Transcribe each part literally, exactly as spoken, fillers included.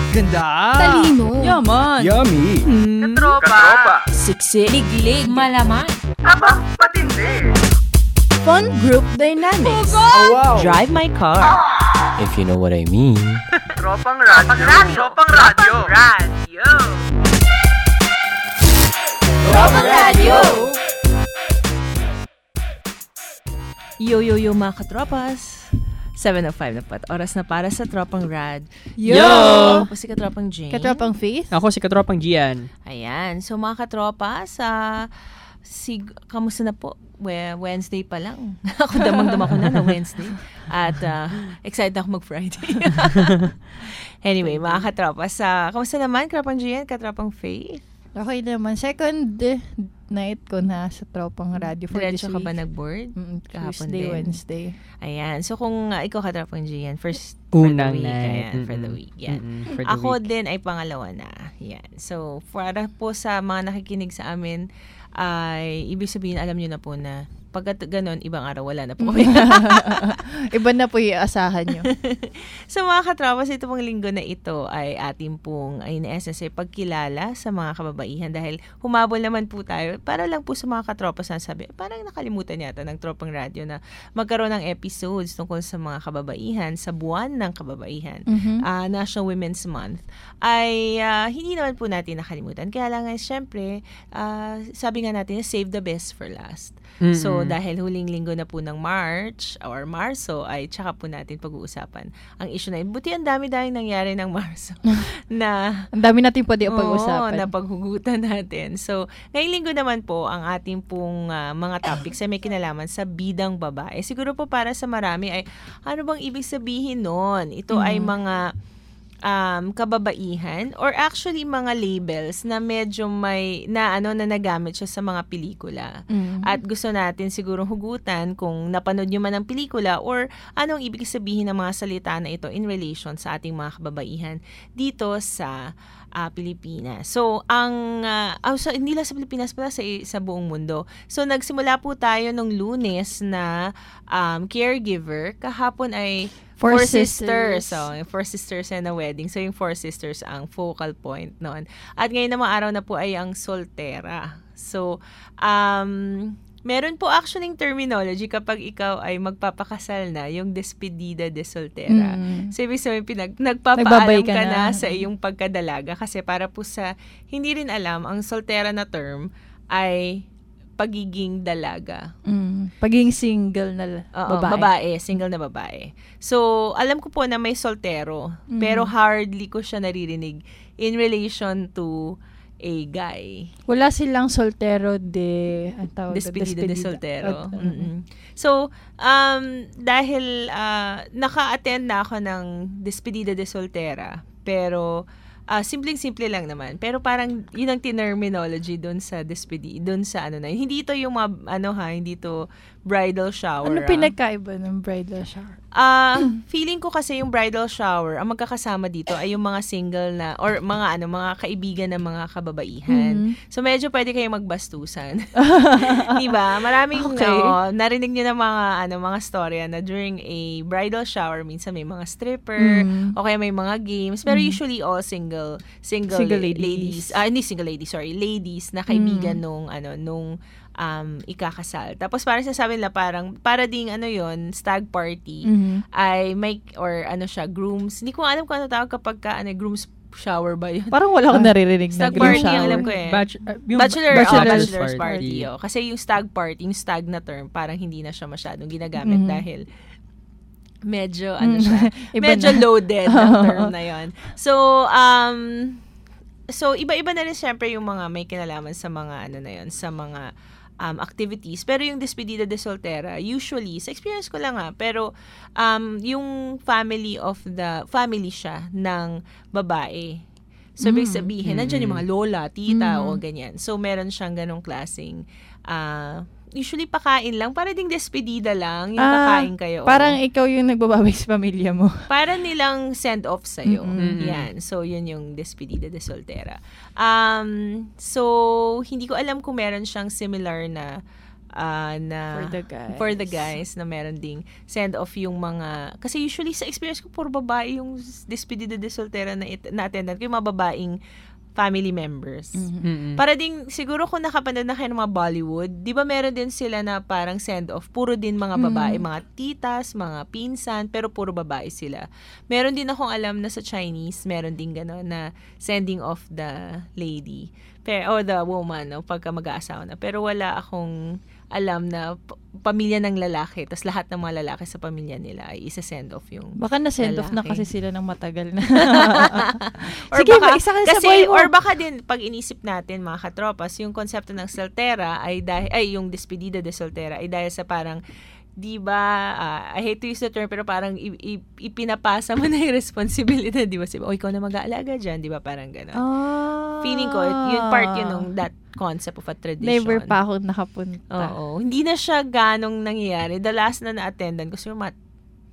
Ganda! Talino! Yaman! Yummy! Mm. Katropa! Katropa! Siksik! Liglig! Malaman! Aba, patindi! Fun group dynamics! Oh, wow! Drive my car! If you know what I mean. Tropang radyo! Tropang radyo! Radyo! Tropang radyo! Yo, yo, yo mga katropas! seven oh five na pat. Oras na para sa Tropang Rad. Yo! Ako si Katropang Jane. Katropang Faith? Ako si Katropang Gian. Ayan. So mga katropas, uh, si, kamusta na po? We, Wednesday pa lang. Ako damang-dama ko na na Wednesday. At uh, excited ako mag-Friday. Anyway, mga katropas, uh, kamusta naman? Katropang Gian, Katropang Faith? Okay naman. Second eh, night ko na sa Tropang Radio for Diretso this ka week. ba nag-board? Mm, Kahapon Tuesday, din. Wednesday. Ayan. So kung uh, ikaw Katropang Gian, first for Unang the week. night. Ayan, for the Mm-mm. week. Yan. Mm-mm, for the Ako week. din ay pangalawa na. Yan. So, para po sa mga nakikinig sa amin, ay ibig sabihin, alam nyo na po na pagkat ganon, ibang araw, wala na po kami. Iba na po yung asahan nyo. So mga katropas, ito pong linggo na ito ay ating pong, ay in-essence, ay pagkilala sa mga kababaihan dahil humabol naman po tayo para lang po sa mga katropas na sabi, parang nakalimutan yata ng Tropang Radio na magkaroon ng episodes tungkol sa mga kababaihan sa buwan ng kababaihan, Mhm. uh, National Women's Month, ay uh, hindi naman po natin nakalimutan. Kaya lang, ay, syempre, uh, sabi nga natin, save the best for last. Mm-mm. So, dahil huling linggo na po ng March or Marso, ay tsaka po natin pag-uusapan ang issue na yun. Buti ang dami-dami nangyari ng Marso na Ang dami natin pwede oo, pag-usapan. na paghugutan natin. So, ngayong linggo naman po, ang ating pong uh, mga topics ay may kinalaman sa bidang babae. Siguro po para sa marami ay, ano bang ibig sabihin nun? Ito ay mga um, kababaihan or actually mga labels na medyo may, na ano, na nagamit siya sa mga pelikula. Mm. At gusto natin siguro hugutan kung napanood nyo man ang pelikula or anong ibig sabihin ng mga salita na ito in relation sa ating mga kababaihan dito sa uh, Pilipinas. So, ang, uh, oh, so, hindi lang sa Pilipinas pala, sa, sa buong mundo. So, nagsimula po tayo nung Lunes na um, caregiver. Kahapon ay Four Four Sisters. Sisters. So, yung Four Sisters and a Wedding. So, yung Four Sisters ang focal point noon. At ngayon namang araw na po ay ang Soltera. So, um, meron po actually terminology kapag ikaw ay magpapakasal na, yung despedida de soltera. Mm. So, ibig sabihin, pinag, nagpapaalam Nagbabay ka, ka na. na. sa iyong pagkadalaga. Kasi para po sa, hindi rin alam, ang soltera na term ay pagiging dalaga. Mm. Pagiging single na l- Oo, babae. babae, single na babae. So, alam ko po na may soltero, Mhm. pero hardly ko siya naririnig in relation to a guy. Wala silang soltero de... Ang tawag doon? Despedida de soltero. At, uh, Mm-mm. So, um, dahil uh, naka-attend na ako ng despedida de soltera, pero uh, simpleng-simple lang naman. Pero parang yun ang terminology doon sa despedida, doon sa ano na. Hindi ito yung mga, ano ha, hindi ito bridal shower. Ano ah. pinagkaiba ng bridal shower? Ah, feeling ko kasi yung bridal shower, ang magkakasama dito ay yung mga single na or mga ano, mga kaibigan ng mga kababaihan. Mhm. So medyo pwede kayong magbastusan. 'Di ba? Maraming Okay. oo, narinig niyo na mga ano, mga storya na during a bridal shower minsan may mga stripper Mhm. o kaya may mga games, pero usually all single single, Single la- ladies. ladies. Ah, hindi single ladies, sorry, ladies na kaibigan nung ano, nung um, ikakasal. Tapos parang sasabi nila parang, para ding ano yon stag party, Mhm. ay may, or ano siya, grooms. Hindi ko alam kung ano tawag kapag ka, ano, groom's shower ba yun? Parang wala akong naririnig na Stag groom party, shower. alam ko eh. Bach- uh, yung Bachelor, bachelor's oh, bachelor's party. party. Oh. Kasi yung stag party, yung stag na term, parang hindi na siya masyadong ginagamit Mhm. dahil medyo, ano Mm. siya, Iba medyo na. loaded ang term na yon. So, um, so, iba-iba na rin siyempre yung mga may kinalaman sa mga, ano na yon, sa mga um, activities. Pero yung despedida de soltera, usually, sa experience ko lang ha, pero um, yung family of the, family siya ng babae. So, ibig Mm. sabihin, Mm. nandiyan yung mga lola, tita, Mm. o ganyan. So, meron siyang ganong klaseng, ah, usually pakain lang, para ding despedida lang, yung Ah, kakain kayo. Parang ikaw yung nagbababay sa pamilya mo. para nilang send off sa'yo. Mm-mm. Yan. So, yun yung despedida de soltera. Um, so, hindi ko alam kung meron siyang similar na uh, na For the guys. for the guys na meron ding send off yung mga, kasi usually sa experience ko puro babae yung despedida de soltera na, it, na attendant ko, yung mga babaeng family members. Mm-mm. Para din, siguro kung nakapanood na kayo ng mga Bollywood, di ba meron din sila na parang send-off, puro din mga babae, Mm. mga titas, mga pinsan, pero puro babae sila. Meron din akong alam na sa Chinese, meron din gano'n na sending off the lady, pero, or the woman, no, pagka mag-aasawa na. Pero wala akong alam na p- pamilya ng lalaki, tas lahat ng mga lalaki sa pamilya nila ay isa-send off yung Baka na-send off na lalaki. kasi sila ng matagal na. Or Sige, baka, isa ka sa kasi, boy mo. or baka din, pag inisip natin, mga katropas, yung konsepto ng soltera ay dahil, ay, yung despedida de soltera ay dahil sa parang, di ba, uh, I hate to use the term, pero parang i- i- ipinapasa mo na yung responsibility, di ba? Sabi, o, ikaw na mag-aalaga dyan, di ba? Parang gano'n. Ah. Feeling ko, yun part yun ng that concept of a tradition. Never pa ako nakapunta. Oo. Hindi na siya ganong nangyayari. The last na na-attendan ko, so, mat,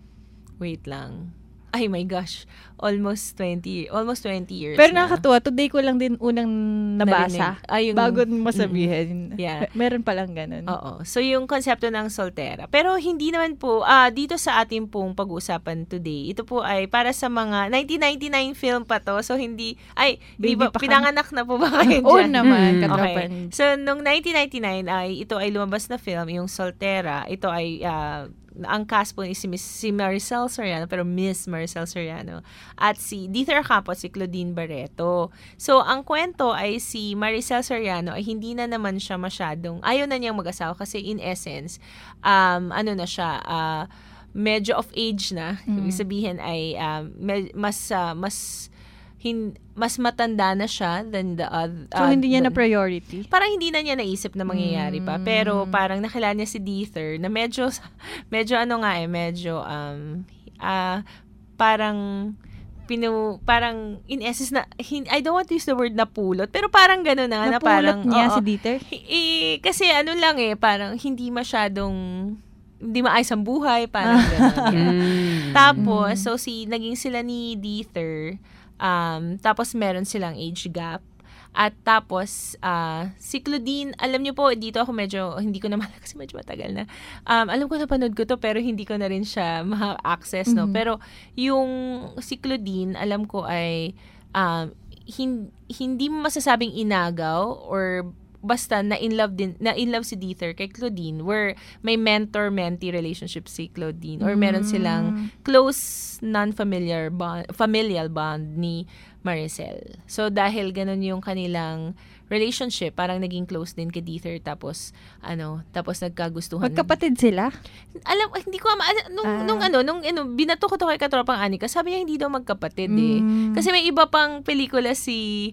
wait lang. Ay my gosh, almost twenty, almost twenty years Pero na. nakakatuwa, today ko lang din unang nabasa. Narinig. Ay, yung- bago mo sabihin. Yeah. Meron palang ganun. Oo. So, yung konsepto ng soltera. Pero hindi naman po, ah dito sa ating pong pag-uusapan today, ito po ay para sa mga nineteen ninety-nine film pa to. So, hindi, ay, Baby di ba, pa kami. pinanganak na po ba kayo Oo dyan? naman, Mm. katropan. Okay. So, nung nineteen ninety-nine, ay, ito ay lumabas na film, yung Soltera. Ito ay, ah, ang cast po is si, Miss, si Maricel Soriano, pero Miss Maricel Soriano. At si Dieter Campo at si Claudine Barreto. So, ang kwento ay si Maricel Soriano ay hindi na naman siya masyadong, ayaw na niyang mag-asawa kasi in essence, um, ano na siya, ah, medyo of age na. Mm. Ibig sabihin ay um, me- mas, ah, mas, hin- mas matanda na siya than the other. So, hindi niya na priority. Parang hindi na niya naisip na mangyayari pa. Mm. Pero parang nakilala niya si Dieter na medyo, medyo ano nga eh, medyo, um, ah, parang, pinu, parang, in essence na, hin, I don't want to use the word napulot, pero parang gano'n na, na parang, Napulot niya oo. si Dieter? Eh, kasi ano lang eh, parang hindi masyadong, hindi maayos ang buhay, parang gano'n. Yeah. Mm. Tapos, so si, naging sila ni Dieter, um, tapos meron silang age gap. At tapos, ah, si Claudine, alam niyo po, dito ako medyo, hindi ko na malala kasi medyo matagal na. Um, alam ko napanood ko to, pero hindi ko na rin siya ma-access, no? Mhm. Pero, yung si Claudine, alam ko ay, um, hin- hindi mo masasabing inagaw or basta na in love din, na in love si Dieter kay Claudine, where may mentor-mentee relationship si Claudine, or meron silang close non-familiar bond, familial bond ni Maricel. So dahil ganun yung kanilang relationship, parang naging close din kay Dieter, tapos ano, tapos nagkagustuhan. Magkapatid sila? Alam, hindi ko ma- nung, Ah. nung ano, nung ano, binato ko to kay Katropang Anika, sabi niya hindi daw magkapatid eh. Mm. Kasi may iba pang pelikula si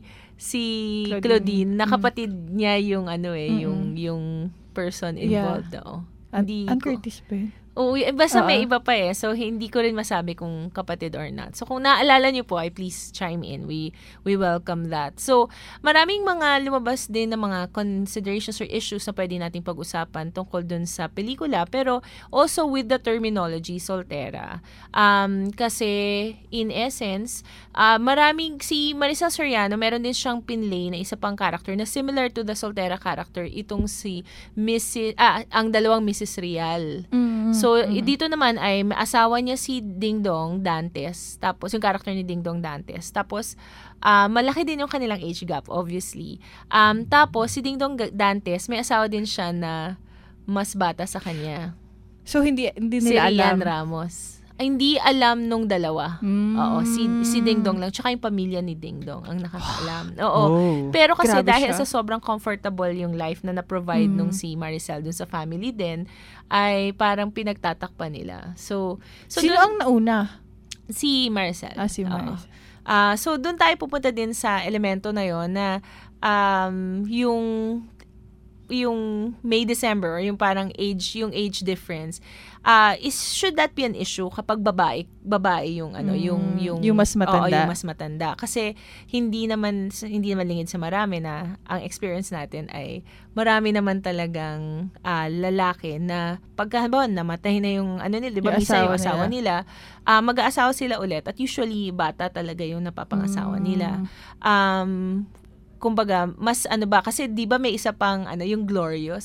si Claudine. Claudine, na kapatid niya yung ano eh, Mm-mm. yung yung person Yeah. involved daw. An- Hindi Ann ko- Curtis ba yun? Oo, eh, basta may Oo. iba pa eh. So, hindi ko rin masabi kung kapatid or not. So, kung naalala niyo po, ay please chime in. We we welcome that. So, maraming mga lumabas din ng mga considerations or issues na pwede nating pag-usapan tungkol dun sa pelikula. Pero, also with the terminology, Soltera. Um, kasi, in essence, uh, maraming, si Maricel Soriano, meron din siyang pinlay na isa pang character na similar to the Soltera character. Itong si Missus ah, ang dalawang Missus Rial. So, Mm-hmm. dito naman ay may asawa niya si Ding Dong Dantes. Tapos, yung character ni Ding Dong Dantes. Tapos, ah, malaki din yung kanilang age gap, obviously. Um, tapos, si Ding Dong Dantes, may asawa din siya na mas bata sa kanya. So, hindi hindi Si nila Rian alam. Ramos. Ay, hindi alam nung dalawa. Mm. Oo, si, si Ding Dong lang. Tsaka yung pamilya ni Ding Dong ang nakakaalam. Oo. Oh. Pero kasi Grabe dahil siya. sa sobrang comfortable yung life na na-provide Mm. nung si Maricel dun sa family din, ay parang pinagtatakpan nila. So, so Sino dun- ang nauna? si Maricel. Ah, si Oo. Maricel. Ah, so, doon tayo pupunta din sa elemento na yon na um, yung yung May December or yung parang age yung age difference uh, is should that be an issue kapag babae babae yung ano Mm, yung yung yung mas matanda. oo, yung mas matanda kasi hindi naman hindi naman lingid sa marami na ang experience natin ay marami naman talagang ah, lalaki na pagka halimbawa namatay na yung ano nila, 'di ba? Yung Misa yung asawa asawa nila, ah, mag-aasawa sila ulit at usually bata talaga yung napapangasawa Mm. nila. Um kumbaga, mas ano ba, kasi di ba may isa pang, ano, yung Glorious.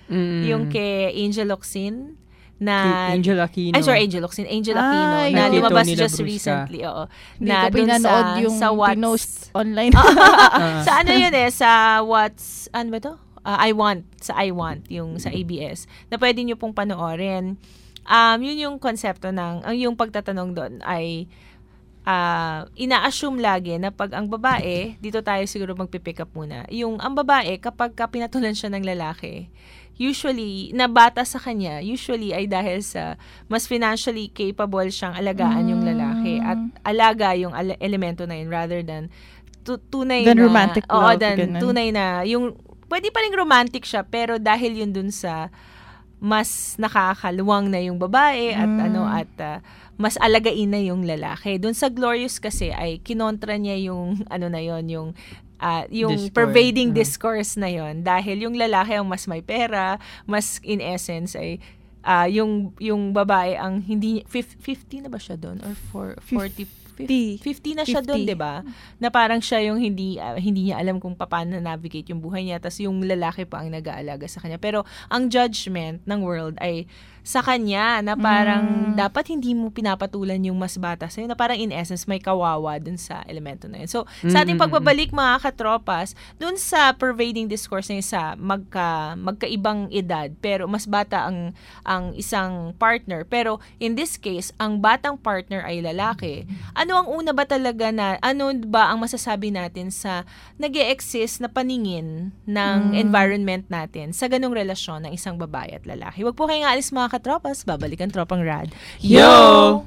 Mm. Yung kay Angel Locsin na Angel Aquino. Ay, sorry, Angel Locsin. Angel Ah, Aquino yung na kay lumabas Tony just Labrusca. recently. Oo. Hindi Na ko dun pinanood sa, yung sa What's... pinost online. sa ano yun eh, sa What's... Ano ba to? Uh, I Want. Sa I Want, yung sa A B S. Na pwede nyo pong panoorin. Um, yun yung konsepto ng... Ang yung pagtatanong doon ay... Uh, ina-assume lagi na pag ang babae, dito tayo siguro magpipick up muna. Yung ang babae, kapag ka pinatulan siya ng lalaki, usually, na bata sa kanya, usually ay dahil sa mas financially capable siyang alagaan yung lalaki at alaga yung ale- elemento na yun rather than tu- tunay Than na... romantic Oo, love, than ganun. tunay na, yung, pwede pa rin romantic siya, pero dahil yun dun sa mas nakakaluwang na yung babae at Mm. ano at uh, mas alagain na yung lalaki. Doon sa Glorious kasi ay kinontra niya yung ano na yon, yung uh, yung Discourse. pervading Mm. discourse na yon dahil yung lalaki ang mas may pera, mas in essence ay uh, yung yung babae ang hindi fifty na ba siya doon or for forty Fifty. fifty na siya doon, Fifty. 'di ba? Na parang siya yung hindi uh, hindi niya alam kung paano navigate yung buhay niya, tas yung lalaki pa ang nag-aalaga sa kanya. Pero ang judgment ng world ay sa kanya na parang Mm. dapat hindi mo pinapatulan yung mas bata sa'yo, na parang in essence may kawawa dun sa elemento na yun. So, sa ating Mm-mm. pagbabalik mga katropas, dun sa pervading discourse na yun sa magka, magkaibang edad, pero mas bata ang, ang isang partner. Pero in this case, ang batang partner ay lalaki. Ano ang una ba talaga na, ano ba ang masasabi natin sa nag-e-exist na paningin ng Mm. environment natin sa ganung relasyon ng isang babae at lalaki? Huwag po kayong aalis mga katropas, babalik ang Tropang Rad. Yo!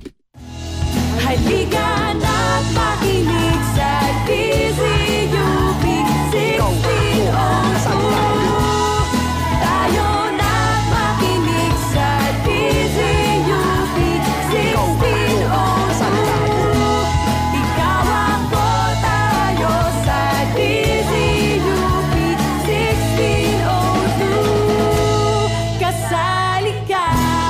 Halika na't makinig sa D Z U P sixteen oh two. Tayo na't makinig sa D Z U P sixteen oh two. Ikaw ako, tayo sa D Z U P sixteen oh two. Kasali ka.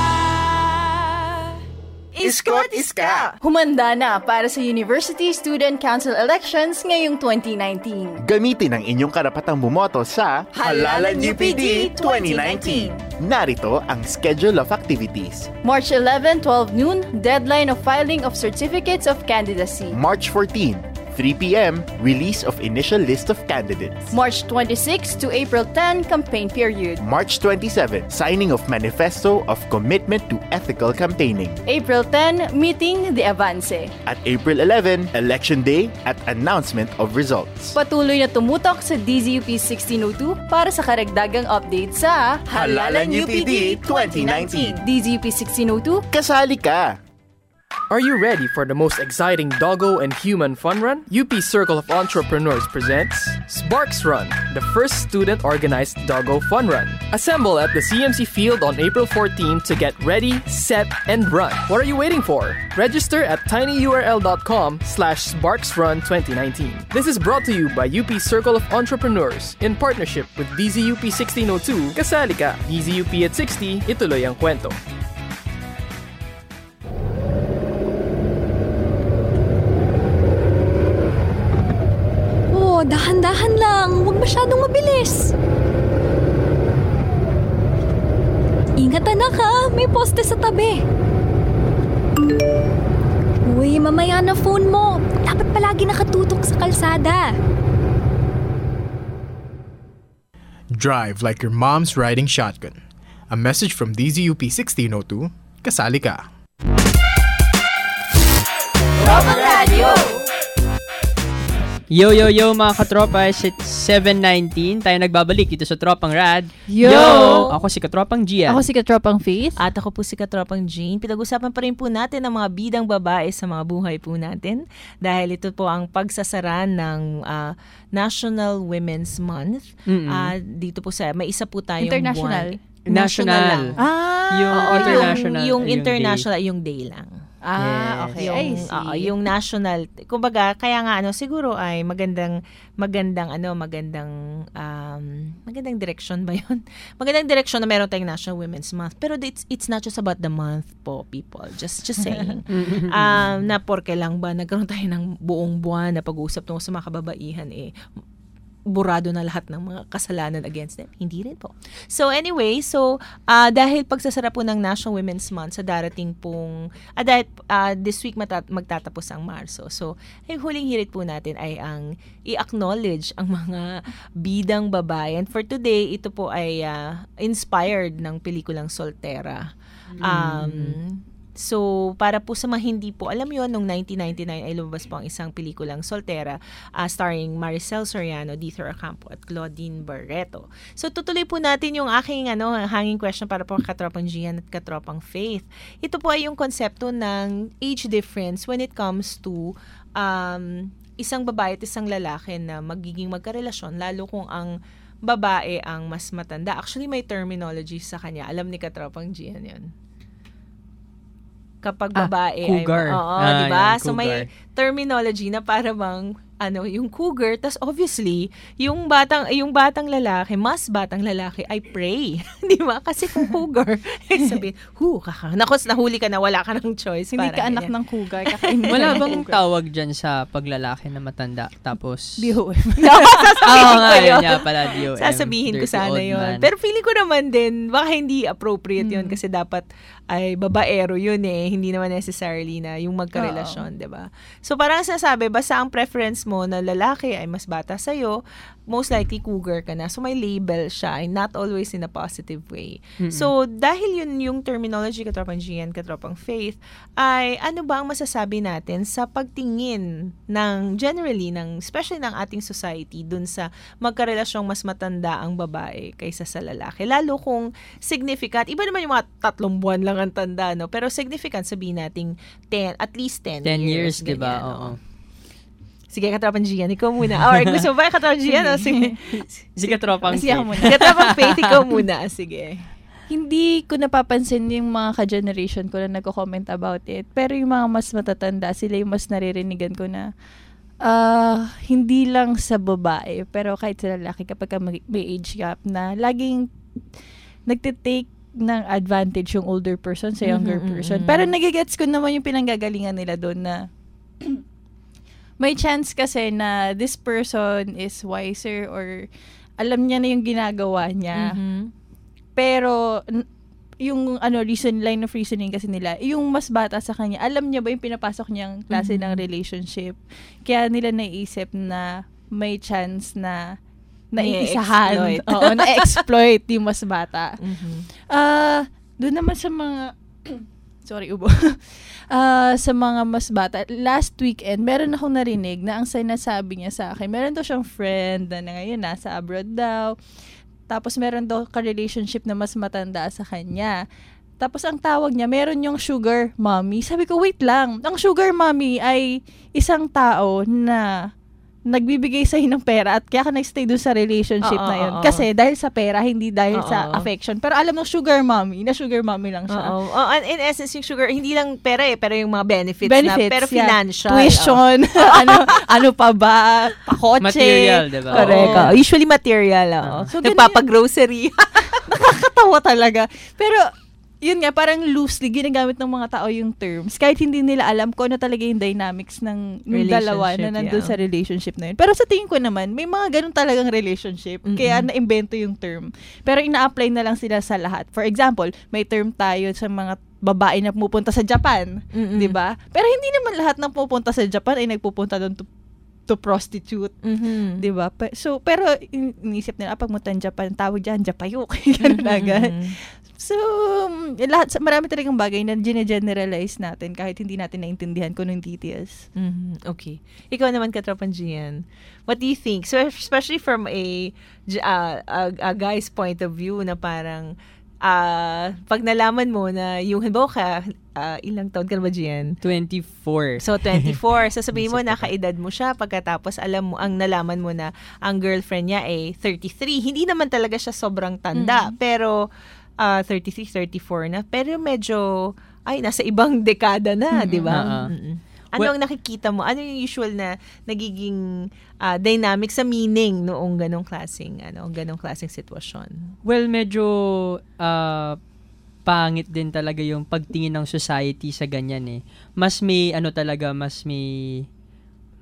Iskot iska! Humanda na para sa University Student Council elections ngayong twenty nineteen. Gamitin ang inyong karapatang bumoto sa Halalan U P D twenty nineteen. Narito ang schedule of activities. March eleventh, twelve noon, deadline of filing of certificates of candidacy. March fourteenth, three p.m., release of initial list of candidates. March twenty-sixth to April tenth, campaign period. March twenty-seventh, signing of manifesto of commitment to ethical campaigning. April tenth, meeting the Avance. At April eleventh, election day at announcement of results. Patuloy na tumutok sa D Z U P sixteen oh two para sa karagdagang update sa Halalan U P D twenty nineteen. D Z U P sixteen oh two. Kasali ka! Are you ready for the most exciting doggo and human fun run? U P Circle of Entrepreneurs presents Sparks Run, the first student-organized doggo fun run. Assemble at the C M C Field on April fourteenth to get ready, set, and run. What are you waiting for? Register at tinyurl.com slash sparksrun2019. This is brought to you by U P Circle of Entrepreneurs in partnership with D Z U P sixteen oh two. Kasali ka! D Z U P at sixty, ituloy ang kwento. Oh, dahan-dahan lang. Huwag masyadong mabilis. Ingat anak ha, may poste sa tabi. Uy, mamaya na phone mo. Dapat palagi nakatutok sa kalsada. Drive like your mom's riding shotgun. A message from D Z U P sixteen oh two. Kasali ka. Tropang Radio! Yo, yo, yo mga katropa, it's seven nineteen. Tayo nagbabalik dito sa Tropang Rad. Yo! Ako si Katropang Gia. Ako si Katropang Faith. At ako po si Katropang Jean. Pinag-usapan pa rin po natin ang mga bidang babae sa mga buhay po natin. Dahil ito po ang pagsasaran ng uh, National Women's Month. Mm-mm. Uh, dito po sa, may isa po tayong International. buwan. National. lang. Ah, Yung Oo, international. Yung, yung yung international ay yung day lang. Ah, okay. Yung, I see. oo, yung national, kumbaga, kaya nga ano, siguro ay magandang, magandang ano, magandang, um, magandang direction ba yun? Magandang direction na meron tayong National Women's Month. Pero it's, it's not just about the month po, people. Just, just saying. um, na porke lang ba, nagkaroon tayo ng buong buwan na pag-uusap tungkol sa mga kababaihan, eh, burado na lahat ng mga kasalanan against them. Hindi rin po. So anyway, so uh, dahil pagsasara po ng National Women's Month sa darating pong, uh, dahil uh, this week matat- magtatapos ang Marso. So, ay huling hirit po natin ay ang i-acknowledge ang mga bidang babae. And for today, ito po ay uh, inspired ng pelikulang Soltera. Um, mm. So, para po sa mga hindi po alam yon, noong nineteen ninety-nine ay lumabas po ang isang pelikulang Soltera uh, starring Maricel Soriano, Dieter Ocampo at Claudine Barreto. So, tutuloy po natin yung aking ano, hanging question para po katropang Gian at katropang Faith. Ito po ay yung konsepto ng age difference when it comes to um, isang babae at isang lalaki na magiging magkarelasyon, lalo kung ang babae ang mas matanda. Actually, may terminology sa kanya. Alam ni katropang Gian yun. Kapag babae ah, cougar. ay oo, ah, di ba? Yan, So may terminology na para bang ano, yung cougar, tas obviously, yung batang yung batang lalaki, mas batang lalaki ay prey. Di ba? Kasi kung cougar, eh sabihin, hu, kaka, nakos, nahuli ka na, wala ka ng choice. Hindi ka anak ng cougar, kakainin Wala ka ng bang cougar. tawag dyan sa paglalaki na matanda? Tapos... D O M. Sasabihin Oo ko nga, yun. yun nga pala, D O M. Sasabihin ko Dirty sana old yun. man. Pero feeling ko naman din, baka hindi appropriate yun Hmm. kasi dapat ay babaero yun eh. Hindi naman necessarily na yung magkarelasyon, di ba? So parang sasabi, basta ang preference mo na lalaki ay mas bata sa'yo, most likely cougar ka na. So may label siya, and not always in a positive way. Mm-mm. So dahil yun yung terminology, katropang Gian, katropang Faith, ay ano ba ang masasabi natin sa pagtingin ng generally, ng, especially ng ating society dun sa magkarelasyong mas matanda ang babae kaysa sa lalaki. Lalo kung significant, iba naman yung mga tatlong buwan lang ang tanda, no? Pero significant, sabihin nating ten, at least ten, ten years, years di ba? ganyan, Oo. no? Sige, katropang Gian, ikaw muna. Or gusto mo ba katropang Gian? O, sige. Sige, tropang Sige, ako Faith. muna. Katropang Faith, ikaw muna. Sige. Hindi ko napapansin yung mga ka-generation ko na nagko-comment about it. Pero yung mga mas matatanda, sila yung mas naririnigan ko na uh, hindi lang sa babae, pero kahit sa lalaki kapag ka may may age gap na laging nagtitake ng advantage yung older person sa younger Mhm, person. mhm. Pero nagigets ko naman yung pinanggagalingan nila doon na may chance kasi na this person is wiser or alam niya na yung ginagawa niya. Mhm. Pero n- yung ano reason line of reasoning kasi nila, yung mas bata sa kanya, alam niya ba yung pinapasok niyang klase Mhm. ng relationship? Kaya nila naisip na may chance na naiisahan, Na-exploit. oo, na-exploit yung mas bata. Mhm. Ah, doon naman sa mga sorry, ubo. Ah, sa mga mas bata, last weekend, meron akong narinig na ang sinasabi niya sa akin, meron daw siyang friend na ngayon nasa abroad daw. Tapos meron daw ka-relationship na mas matanda sa kanya. Tapos ang tawag niya, meron yung sugar mommy. Sabi ko, wait lang. Ang sugar mommy ay isang tao na nagbibigay sa'yo ng pera at kaya ka nag-stay doon sa relationship Oo, na yun. oo, oo. Kasi dahil sa pera, hindi dahil Oo. sa affection. Pero alam ng sugar mommy, na sugar mommy lang siya. Oo. Oh, and in essence, yung sugar, hindi lang pera eh, pero yung mga benefits, Benefits, na, pero yeah. financial. Tuition, ano, ano pa ba? Pakotse. Material, diba? Correct. Oo. Oh. Usually material. Oh. So, ganun Nagpapag-grocery. Nakakatawa talaga. Pero, yun nga, parang loosely ginagamit ng mga tao yung terms. Kahit hindi nila alam kung ano talaga yung dynamics ng, ng dalawa na Relationship, nandun yeah. sa relationship na yun. Pero sa tingin ko naman, may mga ganun talagang relationship. Mm-mm. Kaya na-invento yung term. Pero ina-apply na lang sila sa lahat. For example, may term tayo sa mga babae na pumupunta sa Japan. Mm-mm. 'Di ba? Pero hindi naman lahat ng pupunta sa Japan ay nagpupunta doon to, to prostitute. Mhm. 'Di ba? Pe- So, pero in- inisip nila, ah, pag punta ng Japan, tawag dyan, Japayuk. Ganun agad. Mhm. So, mm, lahat, marami talagang bagay na gine-generalize natin kahit hindi natin naintindihan kung anong details. Mhm. Okay. Ikaw naman, katropang Gian. What do you think? So, especially from a, uh, a, a guy's point of view na parang uh, pag nalaman mo na yung, halimbawa ka, uh, ilang taon ka na ba, Gian? twenty-four. So, twenty-four. So, sabihin mo, nakaedad mo siya. Pagkatapos, alam mo, ang nalaman mo na ang girlfriend niya ay thirty-three. Hindi naman talaga siya sobrang tanda. Mm. Pero, uh, thirty-three, thirty-four na. Pero medyo, ay, nasa ibang dekada na, Mm. di ba? Oo. Mm-mm. Ano ang nakikita mo? Ano yung usual na nagiging uh, dynamic sa meaning noong ganong klaseng, ano, ganong klaseng sitwasyon? Well, medyo ah, pangit din talaga yung pagtingin ng society sa ganyan eh. Mas may ano talaga, mas may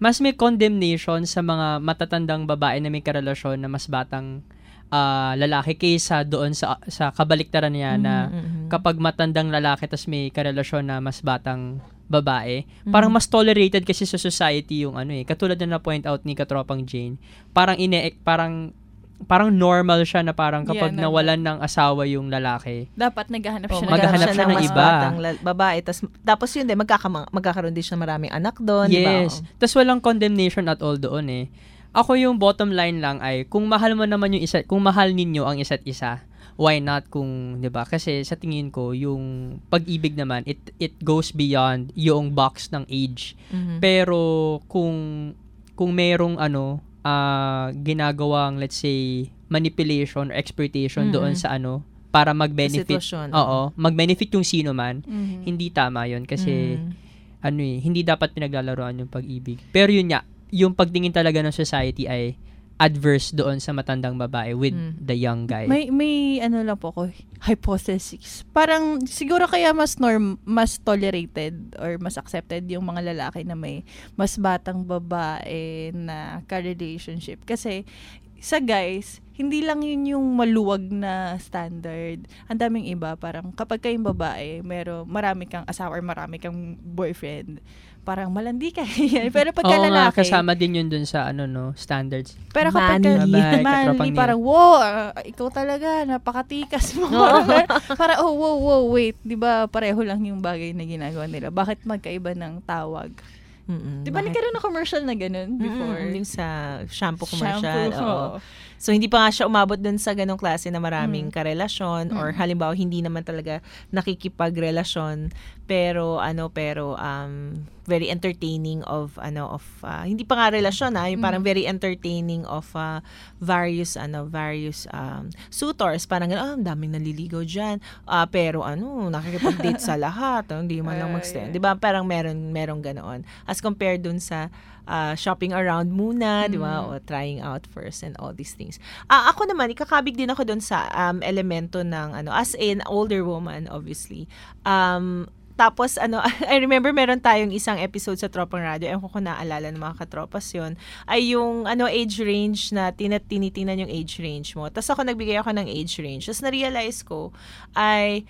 mas may condemnation sa mga matatandang babae na may karelasyon na mas batang uh, lalaki kaysa doon sa sa kabaliktaran niya na Mm-hmm. kapag matandang lalaki tas may karelasyon na mas batang babae, mm-hmm. parang mas tolerated kasi sa society yung ano eh. Katulad na na-point out ni Katropang Jane, parang ine parang parang normal siya na parang kapag Yeah, nawalan ng asawa yung lalaki. Dapat naghahanap Oh, siya maghahanap siya siya ng mas iba. batang lal- babae. Tas, tapos yun din, magkakama- magkakaroon din siya ng maraming anak doon. Yes. Diba? Tas walang condemnation at all doon eh. Ako yung bottom line lang ay, kung mahal mo naman yung isa, kung mahal ninyo ang isa't isa, why not kung, 'di ba? Kasi sa tingin ko, yung pag-ibig naman, it it goes beyond yung box ng age. Mm-hmm. Pero kung kung merong ano, uh, ginagawang let's say manipulation or exploitation mm-hmm. doon sa ano para mag-benefit. Oo, mag-benefit yung sino man. Mm-hmm. Hindi tama 'yon kasi mm-hmm. ano eh, hindi dapat pinaglalaroan yung pag-ibig. Pero yun nga, yung pagtingin talaga ng society ay adverse doon sa matandang babae with mm. the young guy. May may ano lang po ko, hypothesis. Parang siguro kaya mas norm, mas tolerated or mas accepted yung mga lalaki na may mas batang babae na ka-relationship. Kasi sa guys, hindi lang yun yung maluwag na standard. Ang daming iba, parang kapag kayong babae, meron, marami kang asawa or marami kang boyfriend, parang malandi ka. Pero pagka Oo nga, lalaki, kasama din yun dun sa ano no standards. pero kapag ka, Manly. manly, parang wow, uh, ikaw talaga, napakatikas mo. parang, parang, oh, wow, wow, wait, di ba pareho lang yung bagay na ginagawa nila? Bakit magkaiba ng tawag? Mm-mm. Di ba nagkaroon na commercial na ganun before? Mm-mm. Yung sa shampoo commercial. Shampoo, Oo. oh. So, hindi pa nga siya umabot dun sa ganong klase na maraming Mm. karelasyon or Mm. halimbawa, hindi naman talaga nakikipagrelasyon. Pero, ano, pero, um, very entertaining of, ano, of, uh, hindi pa nga relasyon, ah, yung parang Mm. very entertaining of uh, various, ano, various um, suitors. Parang, ah, ang daming naliligaw dyan. Uh, pero, ano, nakikipag-date sa lahat. Oh, hindi man lang Ay, mag-stay. ay. Di ba? Parang meron, meron ganoon. As compared dun sa uh, shopping around muna, di ba? Mm. O trying out first and all these things. Ah, ako naman, ikakabig din ako dun sa um, elemento ng, ano, as an older woman, obviously. Um, tapos, ano, I remember meron tayong isang episode sa Tropang Radio, ewan ko kung naalala ng mga katropas yun, ay yung, ano, age range na tinat tinitingnan yung age range mo. Tapos ako, nagbigay ako ng age range. Tapos na-realize ko, ay,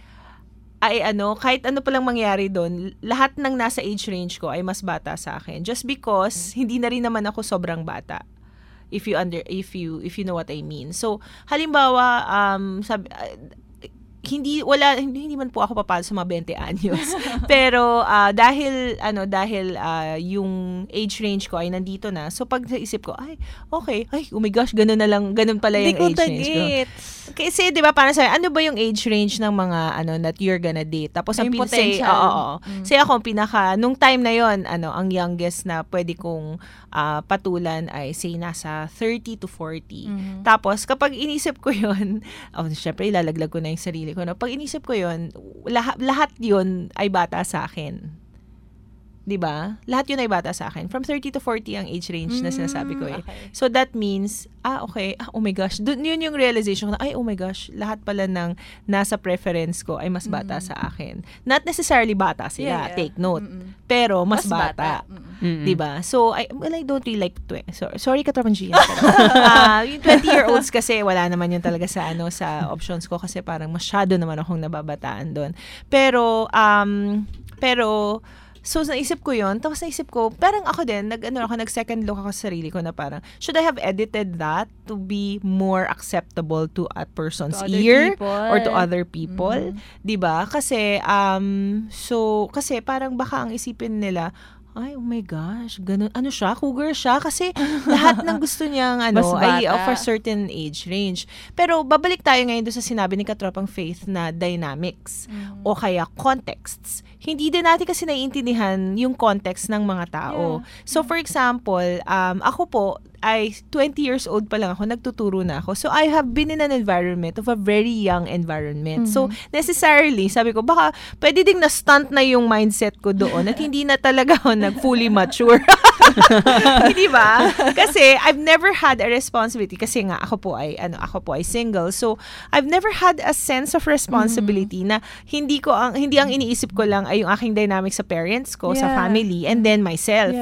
ay ano, kahit ano palang mangyari doon, lahat ng nasa age range ko ay mas bata sa akin. Just because, hindi na rin naman ako sobrang bata. If you under if you if you know what I mean. So, halimbawa um sabi, uh, hindi wala hindi, hindi man po ako papalo sa mga twenty anyos. Pero uh, dahil ano dahil uh, yung age range ko ay nandito na. So pag isip ko, ay okay, ay oh my gosh, ganun na lang, ganun pala yung age range ko. Kasi 'di ba parang sa ano ba yung age range ng mga ano that you're gonna date? Tapos ang pin say, oo, oo. Mm. Say ako pinaka nung time na yon, ano, ang youngest na pwede kong uh, patulan ay say nasa thirty to forty. Mm-hmm. Tapos kapag inisip ko yon, oh, syempre ilalaglag ko na yung sarili ko. No? Pag inisip ko yon, lahat lahat yon ay bata sa akin. 'Di ba? Lahat 'yun ay bata sa akin. From thirty to forty ang age range na sinasabi ko eh. Okay. So that means, ah okay, ah, oh my gosh, dun, yun yung realization ko na, ay oh my gosh, lahat pala ng nasa preference ko ay mas bata mm-hmm. sa akin. Not necessarily bata sila, Yeah, yeah. take note. Mm-mm. Pero mas, Mas bata. bata. Mm-mm. 'Di ba? So I well, I don't really like tw- sorry, sorry Katropang Gia. Ah, yung twenty-year-olds kasi wala naman yun talaga sa ano sa options ko kasi parang masyado naman akong nababataan doon. Pero um pero so, naisip ko yun. Tapos naisip ko, parang ako din, nag, ano, ako, nag-second look ako sa sarili ko na parang, should I have edited that to be more acceptable to a person's To other ear? people. Or to other people? Mm-hmm. Diba? Kasi, um, so, kasi parang baka ang isipin nila, ay, oh my gosh, ganun, ano siya, cougar siya, kasi lahat ng gusto niyang, ano, Mas ay bata. of a certain age range. Pero, babalik tayo ngayon doon sa sinabi ni Katropang Faith na dynamics, Mm. o kaya contexts. Hindi din natin kasi naiintindihan yung context ng mga tao. Yeah. So, for example, um, ako po, ay twenty years old pa lang ako, nagtuturo na ako. So, I have been in an environment of a very young environment. Mm-hmm. So, necessarily, sabi ko, baka pwede ding na-stunt na yung mindset ko doon at hindi na talaga ako nag-fully mature. Hindi ba? Kasi, I've never had a responsibility. Kasi nga, ako po ay, ano, ako po ay single. So, I've never had a sense of responsibility mm-hmm. na hindi ko, ang hindi ang iniisip ko lang ay yung aking dynamic sa parents ko, sa Yeah. family, and then myself. Yeah.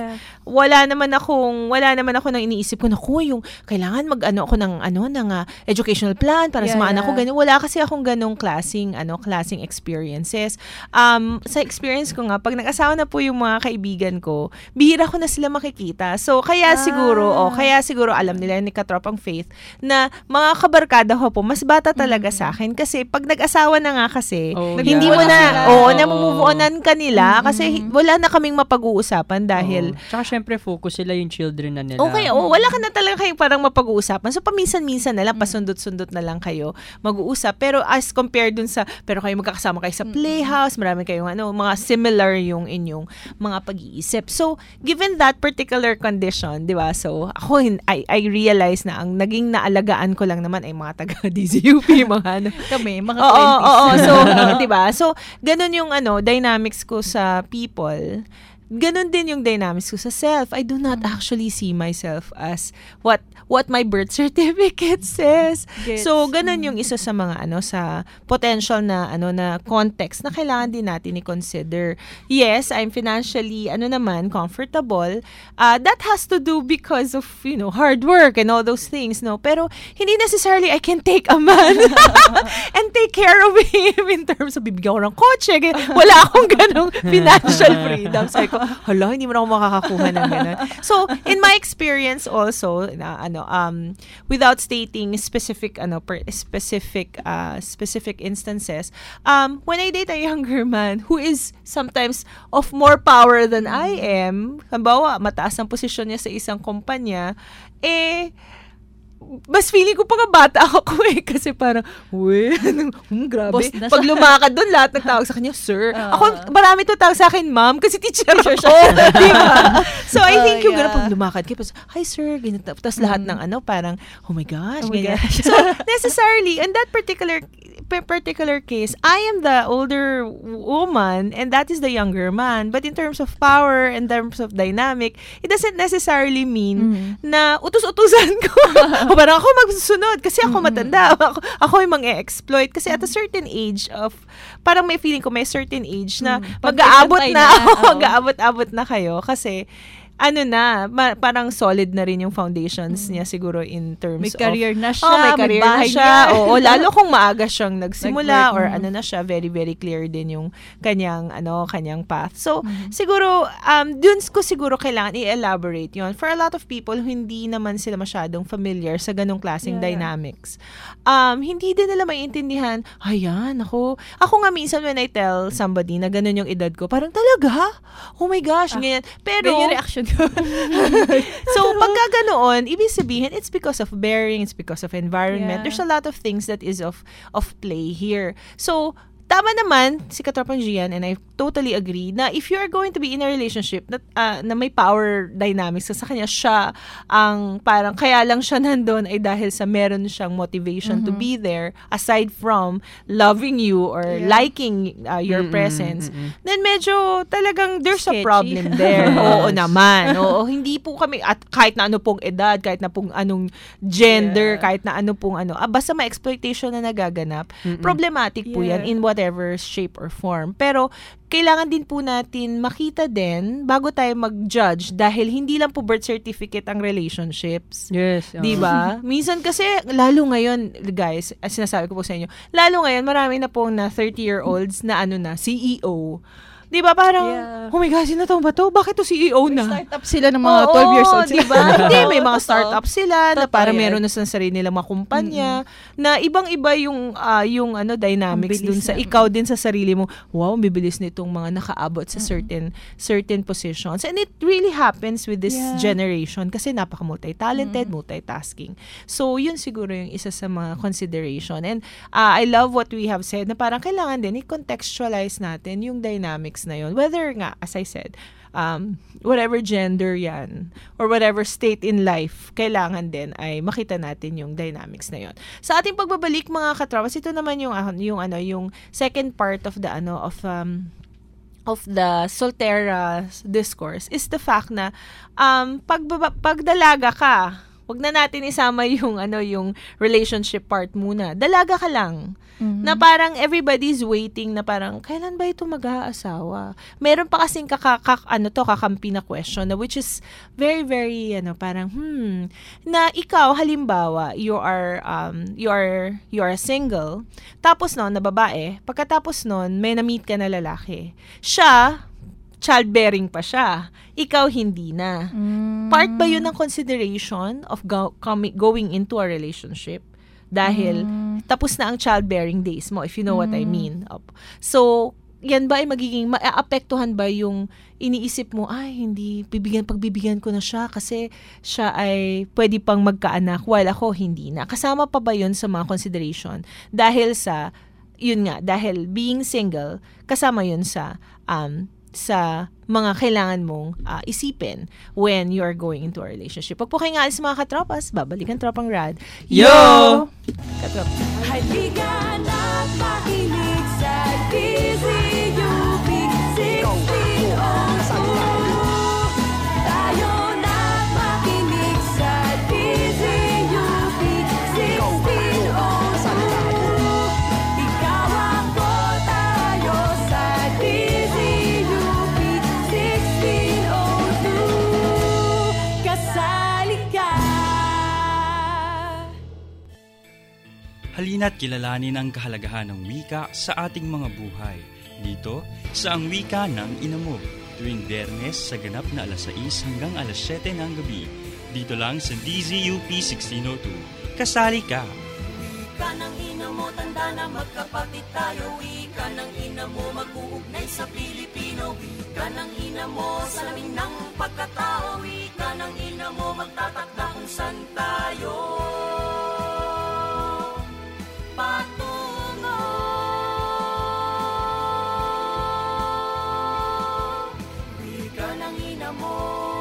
wala naman akong wala naman ako nang iniisip ko na ko yung kailangan mag-ano ako ng ano ng uh, educational plan para yeah, sa mga anak ko, yeah. ganun. Wala kasi akong ganung klaseng ano, klaseng experiences. Um, sa experience ko nga, pag nag-asawa na po yung mga kaibigan ko, bihira ko na sila makikita. So, kaya Ah. siguro, oh, kaya siguro alam nila ni Katropang Faith na mga kabarkada ko po, mas bata talaga mm-hmm. sa akin. Kasi pag nag-asawa na nga kasi, oh, hindi yeah. mo na, sila. oo, Oh. namumove onan ka nila Mm-hmm. kasi wala na kaming mapag-uusapan dahil, oh. Tsaka syempre focus sila yung children na nila. okay, oh, wala ka na talaga kayong parang mapag-uusapan. So, paminsan-minsan na lang, pasundot-sundot na lang kayo mag-uusap. Pero as compared dun sa, pero kayo magkakasama kayo sa playhouse, marami kayong ano, mga similar yung inyong mga pag-iisip. So, given that particular condition, di ba? So, ako, I, I realize na ang naging naalagaan ko lang naman ay mga taga-D Z U P, mga ano. Kami, mga Oo, twenties. oo, so, di ba? So, ganun yung ano, dynamics ko sa people. Ganun din yung dynamics ko sa self. I do not actually see myself as what what my birth certificate says. Gets. So, ganun yung isa sa mga ano sa potential na ano na context na kailangan din natin i-consider. Yes, I'm financially ano naman comfortable. Uh, that has to do because of, you know, hard work and all those things, no? Pero hindi necessarily I can take a man and take care of him in terms of bibigyan ko ng kotse. Wala akong ganong financial freedom. So, ko, hala, hindi mo na ako makakakuha ng gano'n. So, in my experience also, na, ano, um, without stating specific, ano, per, specific, uh, specific instances, um, when I date a younger man who is sometimes of more power than I am, halimbawa, mataas ang posisyon niya sa isang kumpanya, eh, mas feeling ko pa nga bata ako eh. Kasi parang, uy, hmm, grabe. Boss na siya. Pag lumakad doon, lahat nagtawag sa kanya, sir. Uh, ako, marami to tawag sa akin, ma'am, kasi teacher, teacher ako. Diba? So, I think Uh, yung gano'n, yeah. pag lumakad kayo, hi, sir, ganyan. Tapos lahat ng ano, parang, oh my gosh, Oh my ganyan. gosh. So, necessarily, in that particular particular case, I am the older woman and that is the younger man. But in terms of power, in terms of dynamic, it doesn't necessarily mean Mm-hmm. na utos-utusan ko. O parang ako magsusunod kasi ako matanda. Ako, ako yung mang-e-exploit. Kasi at a certain age of, parang may feeling ko may certain age na Mm. mag-aabot Pagkakantay na, na, ako, oo. mag-aabot-abot na kayo kasi ano na, ma- parang solid na rin yung foundations niya siguro in terms May of career na siya, oh, may may career bahay na siya. niya. Oo, lalo kung maaga siyang nagsimula Nag-work, or mm. ano na siya, very very clear din yung kanyang ano, kanyang path. So, Mm-hmm. siguro um dun ko siguro kailangan i-elaborate yon for a lot of people who hindi naman sila masyadong familiar sa ganung klaseng Yeah. dynamics. Um hindi din nila maiintindihan, ayan, ako. Ako nga minsan when I tell somebody na ganun yung edad ko, parang talaga? Oh my gosh, Ah, ganyan. Pero Ganyan yung reaction ko. so, pagka ganoon, ibig sabihin, it's because of bearing, it's because of environment. Yeah. There's a lot of things that is of of play here. So, tama naman si Katropang Gian, and I totally agree, na if you are going to be in a relationship na, uh, na may power dynamics, sa kanya siya ang parang, kaya lang siya nandun ay dahil sa meron siyang motivation to be there, aside from loving you or Yeah. liking uh, your Mm-mm, presence, mm-mm. then medyo talagang there's a Sketchy. problem there. Oo naman. Oo, hindi po kami, at kahit na ano pong edad, kahit na pong anong gender, Yeah. kahit na ano pong ano, ah, basta may exploitation na nagaganap, Mm-mm. problematic po Yeah. yan in whatever shape or form. Pero, kailangan din po natin makita din bago tayo mag-judge dahil hindi lang po birth certificate ang relationships. Yes. oo. Di ba? Minsan kasi, lalo ngayon, guys, as sinasabi ko po sa inyo, lalo ngayon, marami na pong na thirty-year-olds na ano na, C E O. Di ba? Parang, Yeah. oh my God, sino to ba to? Bakit to C E O na? Startup sila ng mga Oo, twelve years old sila. di ba? Hindi, may mga Totoo. startup sila na Totoo para yan. meron na sa sarili nilang mga kumpanya na ibang-iba yung ah, yung ano dynamics Ang dun bilis sa na. ikaw din sa sarili mo. Wow, ang bibilis nitong mga nakaabot sa certain certain positions. And it really happens with this Yeah. generation kasi napaka-multi-talented, multitasking. So, yun siguro yung isa sa mga consideration. And ah, I love what we have said na parang kailangan din i-contextualize natin yung dynamics na yun. Whether nga, as I said, um, whatever gender yan or whatever state in life, kailangan din ay makita natin yung dynamics na yun. Sa ating pagbabalik mga katrawas, ito naman yung, ah, yung, ano, yung second part of the, ano, of, um, of the Soltera discourse is the fact na um, pag, pagdalaga ka, Wag na natin isama yung ano yung relationship part muna. Dalaga ka lang. Mhm. Na parang everybody's waiting na parang kailan ba ito mag-aasawa? Meron pa kasing kaka, kak, ano to kakampi na question na which is very very ano parang hmm na ikaw halimbawa you are um you are you are single tapos no na babae pagkatapos noon may na-meet ka na lalaki. Siya childbearing pa siya. Ikaw hindi na. Mm. Part ba yun ng consideration of go- coming, going into a relationship? Dahil Mm. tapos na ang childbearing days mo, if you know what I Mm. mean. So, yan ba ay magiging, maapektuhan ba yung iniisip mo, ay, hindi, bibigyan, pagbibigyan ko na siya kasi siya ay pwede pang magkaanak while ako hindi na. Kasama pa ba yun sa mga consideration? Dahil sa, yun nga, dahil being single, kasama yun sa, um, sa mga kailangan mong uh, isipin when you are going into a relationship. Pag po kayo nga alis mga katropas, babalikan Tropang Rad. Yo! Katrop. Halika na't makinig sa D Z U P sixteen oh two. Tayo na't makinig sa D Z U P sixteen oh two. Ikaw ako, tayo sa D Z U P sixteen oh two. Kasali ka. Halina't kilalanin ang kahalagahan ng wika sa ating mga buhay. Dito sa Ang Wika ng Ina Mo, tuwing Biyernes sa ganap na alas sais hanggang alas siyete ng gabi. Dito lang sa D Z U P sixteen oh two. Kasali ka! Wika ng ina mo, tanda na magkapatid tayo. Wika ng ina mo, mag-uugnay sa Pilipino. Wika ng ina mo, salamin ng pagkatao. Wika ng ina mo, magtatakda kung saan tayo patungo. Wika ng ina mo.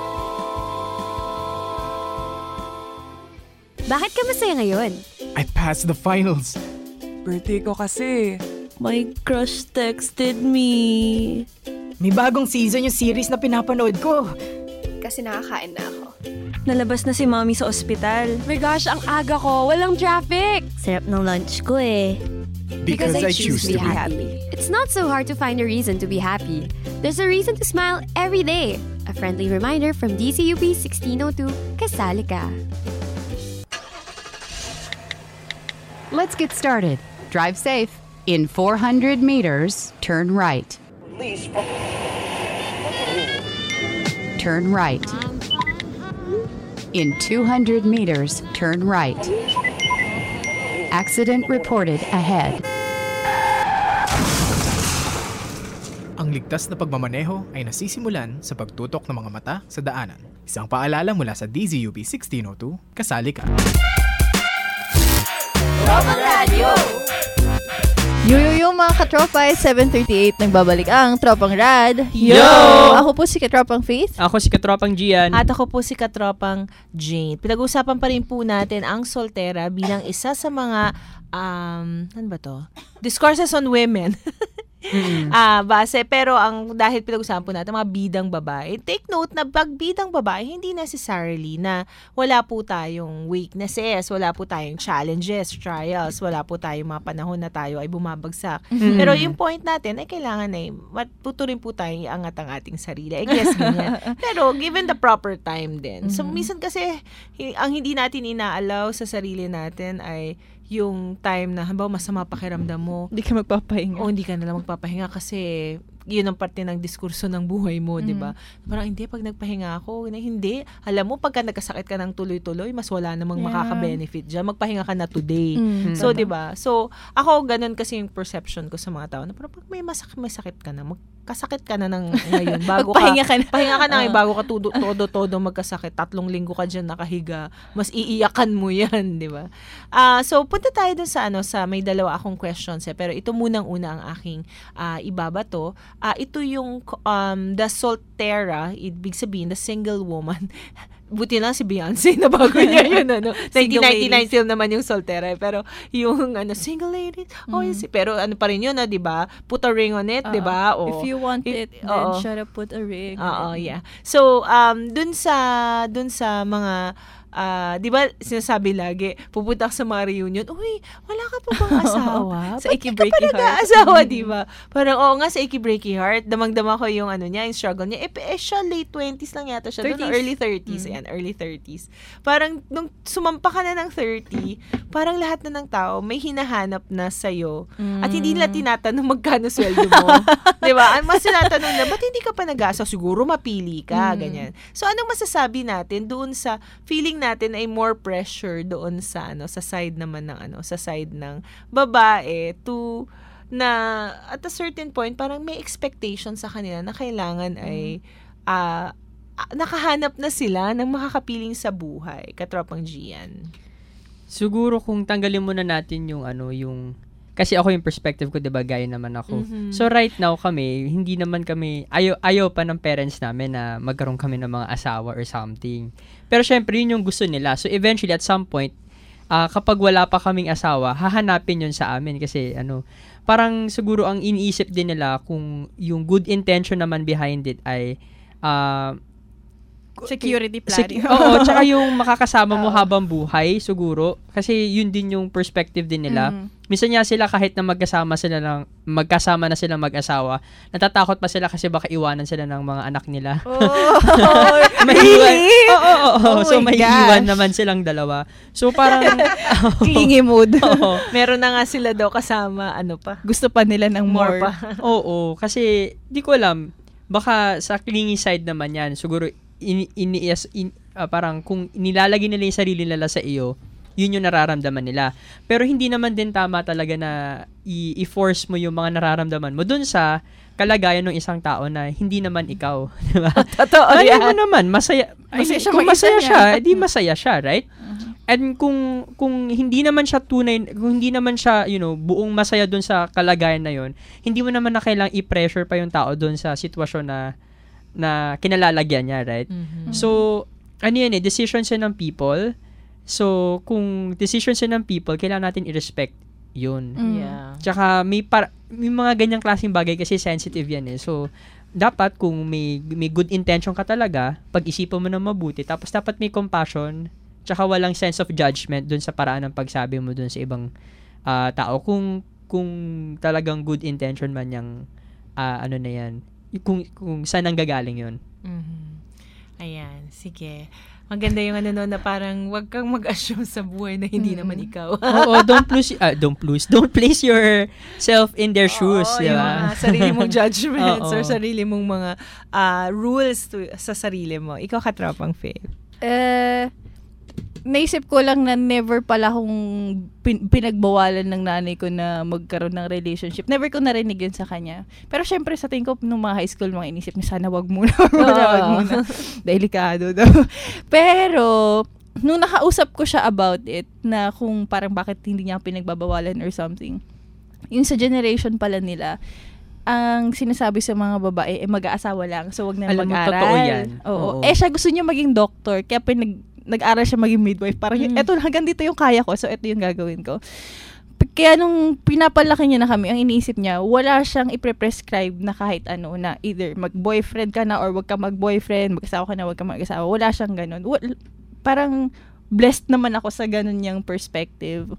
Bakit ka masaya ngayon? I passed the finals. Birthday ko kasi. My crush texted me. May bagong season yung series na pinapanood ko. Kasi nakakain na ako. Nalabas na si mommy sa ospital. My gosh, ang aga ko. Walang traffic. Sarap ng lunch ko eh. Because, I, choose to be happy. It's not so hard to find a reason to be happy. There's a reason to smile every day. A friendly reminder from D Z U P sixteen oh two, kasali ka. Let's get started. Drive safe. In four hundred meters, turn right. Turn right. In two hundred meters, turn right. Accident reported ahead. Ang ligtas na pagmamaneho ay nasisimulan sa pagtutok ng mga mata sa daanan. Isang paalala mula sa D Z U P sixteen oh two, kasali ka. Tropang Radio! Yo, yo, yo, mga katropay, seven thirty-eight, nagbabalik ang Tropang Rad. Yo! Ako po si Katropang Faith. Ako si Katropang Gian. At ako po si Katropang Jane. Pinag-usapan pa rin po natin ang soltera bilang isa sa mga, um, ano ba to? Discourses on women. Mm-hmm. Ah, base pero ang dahil pinag-usapan po natin mga bidang babae. Take note na pag bidang babae hindi necessarily na wala po tayong weaknesses, wala po tayong challenges, trials, wala po tayong mga panahon na tayo ay bumabagsak. Mm-hmm. Pero yung point natin ay kailangan ay matuturin po tayong iangat ang ating sarili. I guess ganyan. Pero given the proper time din. So minsan kasi ang hindi natin inaalaw sa sarili natin ay yung time na, halimbawa, masama pakiramdam mo. Hindi ka magpapahinga. O, hindi ka nalang magpapahinga kasi yun ang parte ng diskurso ng buhay mo, mm-hmm. di ba? Parang, hindi, pag nagpahinga ako, hindi. Alam mo, pagka nagkasakit ka ng tuloy-tuloy, mas wala namang yeah. makaka-benefit dyan. Magpahinga ka na today. Mm-hmm. So, di ba? So, ako, ganun kasi yung perception ko sa mga tao. Na parang, pag may masakit, may sakit ka na, magkasakit ka na ng ngayon. Bago pahinga ka, ka na. Pahinga ka na uh, bago ka todo, todo-todo magkasakit. Tatlong linggo ka dyan nakahiga. Mas iiyakan mo yan, di ba? Uh, so, punta tayo dun sa, ano, sa may dalawa akong questions eh. Pero ito munang-una ang aking uh, ibabato. Uh, ito yung um, the soltera, ibig sabihin, the single woman. buti lang si Beyonce na bago niya yun, ano. nineteen ninety-nine ladies. film naman yung Soltera, pero yung, ano, single ladies, oh, Mm. yes, pero ano pa rin yun, ah, di ba? Put a ring on it, di ba? Uh, O, if you want if- it, then oo. shut up, put a ring. Oo, yeah. So, um, dun sa, dun sa mga, ah, di ba, sinasabi lagi, pupunta ka sa mga reunion, uy, wala ka pa bang asawa? Sa Ba't Icky di ka pa Breaky Heart. nag-aasawa, Mm. di ba? Parang, oo nga, sa Icky Breaky Heart, damang-dama ko yung, ano niya, yung struggle niya. Eh, eh siya, late twenties lang yata siya. Doon, thirties. early thirties. Mm. Ayan, early thirties. Parang, nung sumampa ka na ng thirty, parang lahat na ng tao, may hinahanap na sa'yo. At hindi nila tinatanong magkano sweldo mo. Di ba? Ang mas tinatanong na, ba't hindi ka pa nag-asa? Siguro mapili ka, Mm. ganyan. So, anong masasabi natin doon sa feeling natin ay more pressure doon sa ano sa side naman ng ano sa side ng babae to na at a certain point parang may expectation sa kanila na kailangan ay ah, ah, nakahanap na sila ng makakapiling sa buhay, katropang Gian. Siguro kung tanggalin muna natin yung ano, yung kasi ako yung perspective ko, 'di ba, gaya naman ako. Mhm. So right now kami, hindi naman kami ayaw ayaw pa ng parents namin na magkaroon kami ng mga asawa or something. Pero syempre yun yung gusto nila. So eventually at some point, ah, kapag wala pa kaming asawa, hahanapin yun sa amin kasi ano, parang siguro ang iniisip din nila kung yung good intention naman behind it ay ah, Security Sec- planning. Oo, tsaka yung makakasama mo habang buhay, siguro. Kasi yun din yung perspective din nila. Mm. Minsan nga sila kahit na magkasama sila ng, magkasama na sila mag-asawa, natatakot pa sila kasi baka iwanan sila ng mga anak nila. Oh, Maiiwan. really? Oo, oo, oo. Oh So, my may gosh. iwan naman silang dalawa. So, parang, Clingy mood. oo. Meron na nga sila daw kasama ano pa. Gusto pa nila ng More more. pa. Oo, kasi, di ko alam, baka sa clingy side naman yan, siguro, in, in, in, uh, parang kung nilalagay nila yung sarili nila sa iyo, yun yung nararamdaman nila. Pero hindi naman din tama talaga na i- i-force mo yung mga nararamdaman mo dun sa kalagayan ng isang tao na hindi naman ikaw. Diba? Totoo Ano yan. mo naman, masaya, I Masaya mean, siya kung mag-isa masaya niya. siya, edi masaya siya, right? And kung kung hindi naman siya tunay, kung hindi naman siya, you know, buong masaya dun sa kalagayan na yun, hindi mo naman na kailangang i-pressure pa yung tao dun sa sitwasyon na na kinalalagyan niya, right? Mhm. So, ano yan eh, decisions yan ng people. So, kung decisions yan ng people, kailangan natin i-respect yun. Mm. Yeah. Tsaka, may, par- may mga ganyang klaseng bagay kasi sensitive yan eh. So, dapat kung may, may good intention ka talaga, pag-isipan mo na mabuti, tapos dapat may compassion, tsaka walang sense of judgment dun sa paraan ng pagsabi mo dun sa ibang ah, tao. Kung, kung talagang good intention man yung, ah, ano na yan, kung, kung saan ang gagaling yun. Mhm. Ayan, sige. Maganda yung ano no, na parang wag kang mag-assume sa buhay na hindi Mm. naman ikaw. Oo, don't place, ah, don't place, don't place yourself in their shoes, Oo, di yung ba? mga sarili mong judgments Oo. or sarili mong mga ah, rules to, sa sarili mo. Ikaw, katropang Faith. Eh, naisip ko lang na never pala akong pin- pinagbawalan ng nanay ko na magkaroon ng relationship. Never ko narinig yun sa kanya. Pero syempre sa tingin ko, nung mga high school, mga inisip niya, sana wag muna, wag muna, wag muna. Delikado daw. Pero, nung nakausap ko siya about it, na kung parang bakit hindi niya pinagbabawalan or something, yung sa generation pala nila, ang sinasabi sa mga babae, eh, mag-aasawa lang. So, wag na Alam mo, mag-aral. totoo yan. Oo. Oo. Eh, siya gusto niya maging doctor. Kaya pinag, nag-aral siya maging midwife. Parang, Mm. eto, hanggang dito yung kaya ko. So, eto yung gagawin ko. P- Kaya nung pinapalaki niya na kami, ang iniisip niya, wala siyang ipre-prescribe na kahit ano, na either mag-boyfriend ka na or wag ka mag-boyfriend, mag-asawa ka na, wag ka mag-asawa. Wala siyang ganun. Wal- parang, blessed naman ako sa ganun niyang perspective.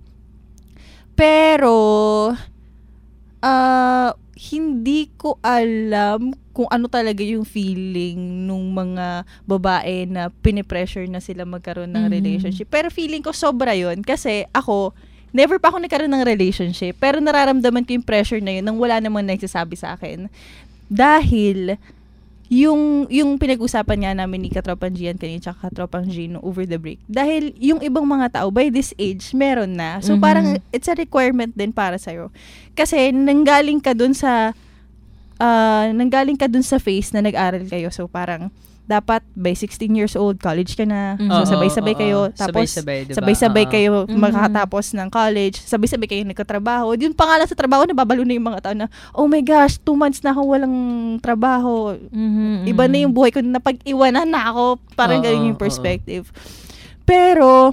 Pero, ah, hindi ko alam kung ano talaga yung feeling nung mga babae na pinipressure na sila magkaroon ng Mhm. relationship. Pero feeling ko sobra yun kasi ako, never pa ako nagkaroon ng relationship. Pero nararamdaman ko yung pressure na yun nang wala namang nagsasabi sa akin. Dahil, yung yung pinag-usapan nga namin ni Katropang Gian kanina tsaka Katropang Gino over the break. Dahil yung ibang mga tao, by this age, meron na. So, Mhm. parang it's a requirement din para sa'yo. Kasi, nanggaling ka dun sa, ah, nanggaling ka dun sa phase na nag-aral kayo. So, parang, dapat by sixteen years old, college ka na. Mm-hmm. So, Oo, sabay-sabay oo, kayo. oo. Tapos, Sabay-sabay, diba? sabay-sabay Oo. kayo Mm-hmm. makakatapos ng college. Sabay-sabay kayo nagkatrabaho. Yung pangalan sa trabaho, nababalo na yung mga tao na, oh my gosh, two months na ako walang trabaho. Mm-hmm. Iba na yung buhay ko. Napag-iwanan na ako. Parang Oo, ganun yung oo. perspective. Pero,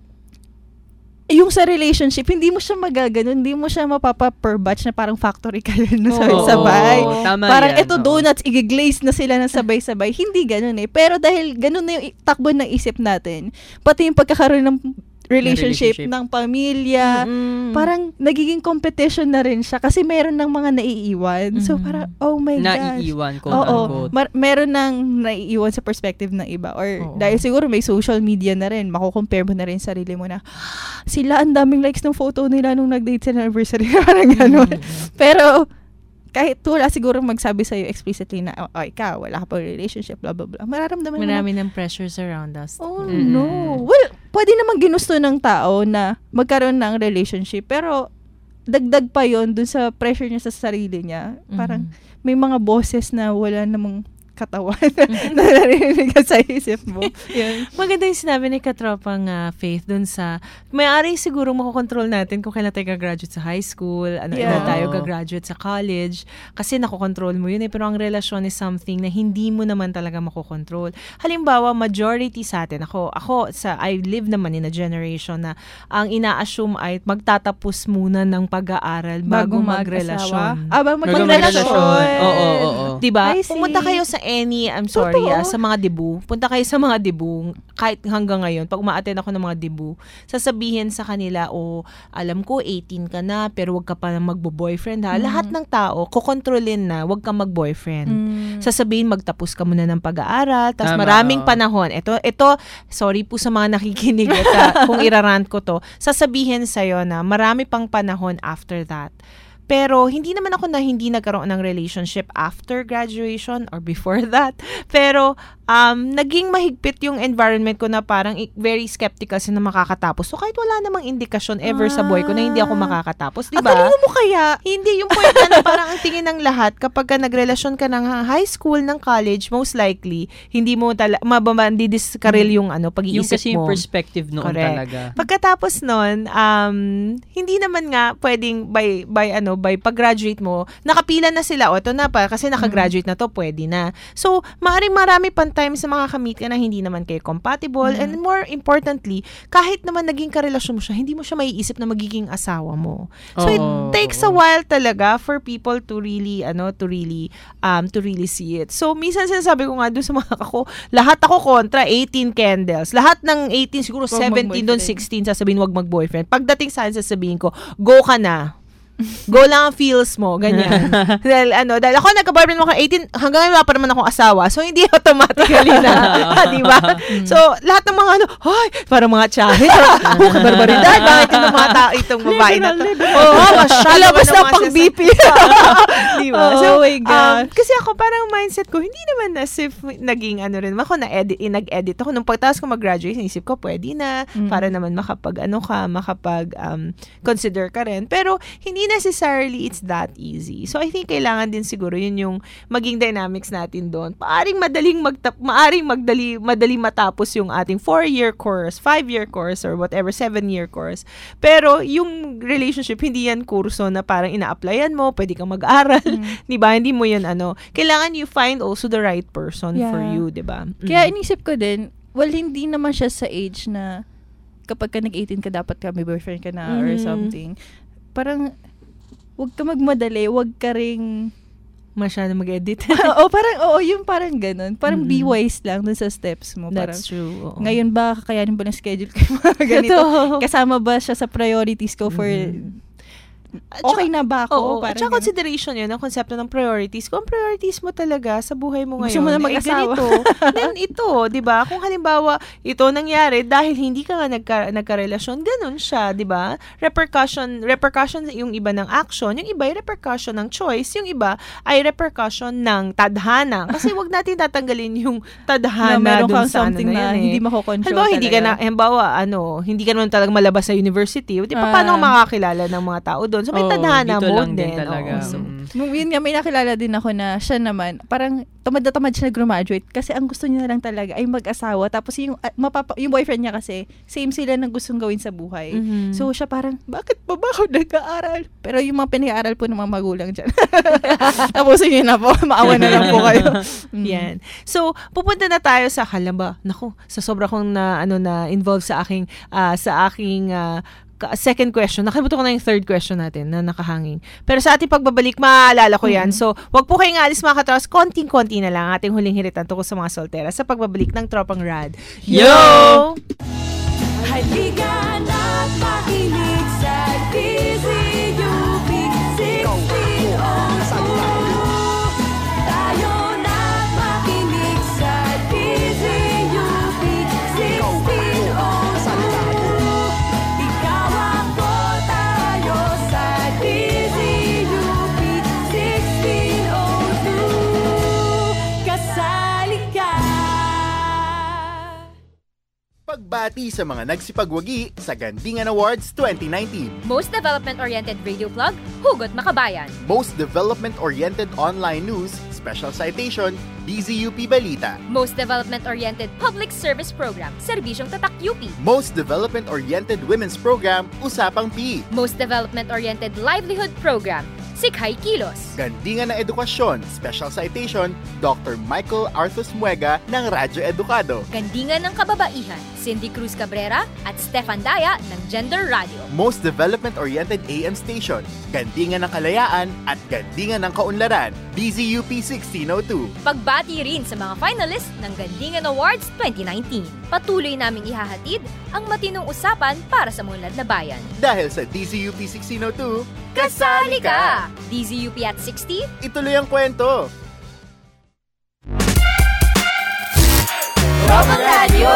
yung sa relationship, hindi mo siya magaganon, hindi mo siya mapapa-per batch na parang factory kayo na sabay-sabay. Oo, tama Parang yan, eto oo. donuts, igiglaze na sila ng sabay-sabay. Hindi ganun eh. Pero dahil ganun na yung i- takbo ng isip natin, pati yung pagkakaroon ng relationship, relationship. ng pamilya, Mm-mm. parang nagiging competition na rin siya kasi meron ng mga naiiwan. So Mm-hmm. parang, oh my gosh. Naiiwan, quote Oo, unquote. mar- meron ng naiiwan sa perspective ng iba. Or dahil siguro may social media na rin, makukompare mo na rin sarili mo na, sila ang daming likes ng photo nila nung nag-date sa anniversary. Parang ganun. Pero, kahit wala siguro magsabi sa'yo explicitly na, oh, ikaw, wala ka pang relationship, blah, blah, blah. Mararamdaman mo na, Marami ng pressures around us. oh Mm. no. Well, pwede naman ginusto ng tao na magkaroon ng relationship, pero dagdag pa yon dun sa pressure niya sa sarili niya. Parang may mga boses na wala namang katawan na narinig ka sa isip mo. Yun. Maganda yung sinabi ni Katropang uh, Faith dun sa, may-ari siguro makokontrol natin kung kailan tayo gagraduate sa high school, ano Yeah. ilan tayo gagraduate sa college, kasi nakokontrol mo yun eh, pero ang relasyon is something na hindi mo naman talaga makokontrol. Halimbawa, majority sa atin, ako, ako sa, I live naman in a generation na ang ina-assume ay magtatapos muna ng pag-aaral bago, Bago magrelasyon. mag-asawa. Ah, bago Bago magrelasyon. magrelasyon. Oo, oo, oo. Diba? I see. Pumunta kayo sa any, I'm sorry, Totoo. ah, sa mga debu. Punta kayo sa mga debu, kahit hanggang ngayon, pag uma-attend ako ng mga debu, sasabihin sa kanila, o oh, alam ko, eighteen ka na, pero wag ka pa magbo-boyfriend ha. Mm. Lahat ng tao, kukontrolin na, wag ka mag-boyfriend. Mm. Sasabihin, magtapos ka muna ng pag-aaral, tapos Tama, maraming oo. panahon. Ito, ito, sorry po sa mga nakikinig at ah, kung irarant ko to, sasabihin sa'yo na marami pang panahon after that. Pero, hindi naman ako na hindi nagkaroon ng relationship after graduation or before that. Pero, um, naging mahigpit yung environment ko na parang i- very skeptical kasi na makakatapos. So, kahit wala namang indikasyon ever sa buhay ko na hindi ako makakatapos. Diba? Ang talino mo kaya? Hindi, yung point na parang ang tingin ng lahat, kapag ka nagrelasyon ka ng high school, ng college, most likely, hindi mo talaga, mababandidiskaril yung ano, Yung pag-iisip kasi mo. yung perspective noon Correct. talaga. Pagkatapos nun, um, hindi naman nga pwedeng by, by ano, by pag-graduate mo, nakapila na sila, o ito na pa, kasi nakagraduate na to, pwede na. So, maaaring marami pang time sa mga kamit ka na hindi naman kayo compatible, and more importantly, kahit naman naging karelasyon mo siya, hindi mo siya maiisip na magiging asawa mo. So, it Oo, takes a while talaga for people to really, ano, to really, um, to really see it. So, minsan sinasabi ko nga doon sa mga ako, lahat ako kontra, eighteen candles. Lahat ng eighteen, siguro Wag seventeen doon, mag-boyfriend. sixteen, sasabihin wag mag-boyfriend. Pagdating sa akin, sasabihin ko, go ka na. Go lang ang feels mo, ganyan. dahil ano, dahil ako nagka-boyfriend mo ka eighteen, hanggang ngayon wala pa naman akong asawa. So, hindi automatically na, di ba? So, lahat ng mga ano, ay, parang mga tsahe, oh, kabarbaridad, bakit yung mga tao itong babae na to? Oo, oh, masyado. Labas ano, na mga pang sas- B P. Di ba? Oh So, my gosh. um, kasi ako parang mindset ko, hindi naman as if naging ano rin, ako na-edit, eh, nag-edit ako. Nung pagtaas ko mag-graduate, naisip ko, pwede na, Mm. para naman makapag, ano ka, makapag um, consider ka rin. Pero, hindi necessarily it's that easy. So, I think kailangan din siguro yun yung maging dynamics natin doon. Maaring madaling magtap, maaring magdali, madali matapos yung ating four-year course, five-year course, or whatever, seven-year course. Pero, yung relationship, hindi yan kurso na parang ina-applyan mo, pwede kang mag-aral, Mm. di ba? Hindi mo yan, ano. Kailangan you find also the right person Yeah. for you, di ba? Mm. Kaya inisip ko din, well, hindi naman siya sa age na kapag ka nag-eighteen ka, dapat ka may boyfriend ka na or Mhm. something. Parang, wag ka magmadali, wag ka ring masyado mag-edit. oo, parang, oo, yung parang ganun. Parang Mm-mm. be wise lang dun sa steps mo. Parang, That's true. oo. ngayon ba, kakayanin ba ng schedule ko yung mga ganito? Totoo. Kasama ba siya sa priorities ko for, okay na ba ako? Oo, at Parang saka ganun. consideration yun, ang konsepto ng priorities. Kung ang priorities mo talaga sa buhay mo ngayon, Gusto mo na ay mag-asawa. ganito, then ito, di ba? Kung halimbawa, ito nangyari dahil hindi ka nga nagka, nagka-relasyon, ganun siya, di ba? Repercussion, repercussion yung iba ng action, yung iba ay repercussion ng choice, yung iba ay repercussion ng tadhana. Kasi wag natin tatanggalin yung tadhana Na meron dun kang sa ano something na, na yan, hindi eh. makokontrol Halimbawa, hindi ka na, talaga. halimbawa, ano, hindi ka naman talaga malabas sa university, di ba? Ah. Paano ka makakilala ng mga tao doon? So, may Oo, tadhana dito mode lang din din. talaga. Oo, so, Mm. Nung yun nga, may nakilala din ako na siya naman, parang tamad na tamad siya nag-graduate kasi ang gusto niya lang talaga ay mag-asawa. Tapos yung, uh, mapapa, yung boyfriend niya kasi, same sila ng gustong gawin sa buhay. Mhm. So siya parang, bakit pa ba ako nag-aaral? Pero yung mga pinag-aaral po ng mga magulang dyan. Tapos yun na po, maawa na lang po kayo. Mm. Yan. So, pupunta na tayo sa kalamba. Naku, sa sobra kong na, ano, na involved sa aking, ah, sa aking, ah, second question. Nakalimutan ko na yung third question natin na nakahanging. Pero sa ating pagbabalik, maaalala ko yan. Mm-hmm. So, wag po kayong alis mga katrawas. Konting-konti na lang ating huling hiritan tungkol sa mga soltera sa pagbabalik ng Tropang Rad. Yo! Halika na't makinig sa D Z U P sixteen oh two. Tayo na't makinig sa D Z U P sixteen oh two. Ikaw ako, tayo sa D Z U P sixteen oh two. Kasali ka. Pagbati sa mga nagsipagwagi sa Gandingan Awards twenty nineteen. Most Development-Oriented Radio Plug, Hugot Makabayan. Most Development-Oriented Online News, Special Citation, D Z U P Balita. Most Development-Oriented Public Service Program, Serbisyong Tatak U P. Most Development-Oriented Women's Program, Usapang P. Most Development-Oriented Livelihood Program, Sikhay Kilos. Gandingan na Edukasyon, Special Citation, Doctor Michael Arthus Muega ng Radyo Edukado. Gandingan ng Kababaihan, Cindy Cruz Cabrera at Stefan Daya ng Gender Radio. Most Development-Oriented A M Station, Gandingan ng Kalayaan at Gandingan ng Kaunlaran, D Z U P sixteen oh two. Pagbati rin sa mga finalists ng Gandingan Awards twenty nineteen. Patuloy naming ihahatid ang matinong usapan para sa munlad na bayan. Dahil sa D Z U P sixteen oh two, kasali ka! D Z U P at sixty? Ituloy ang kwento! Tropang Radio!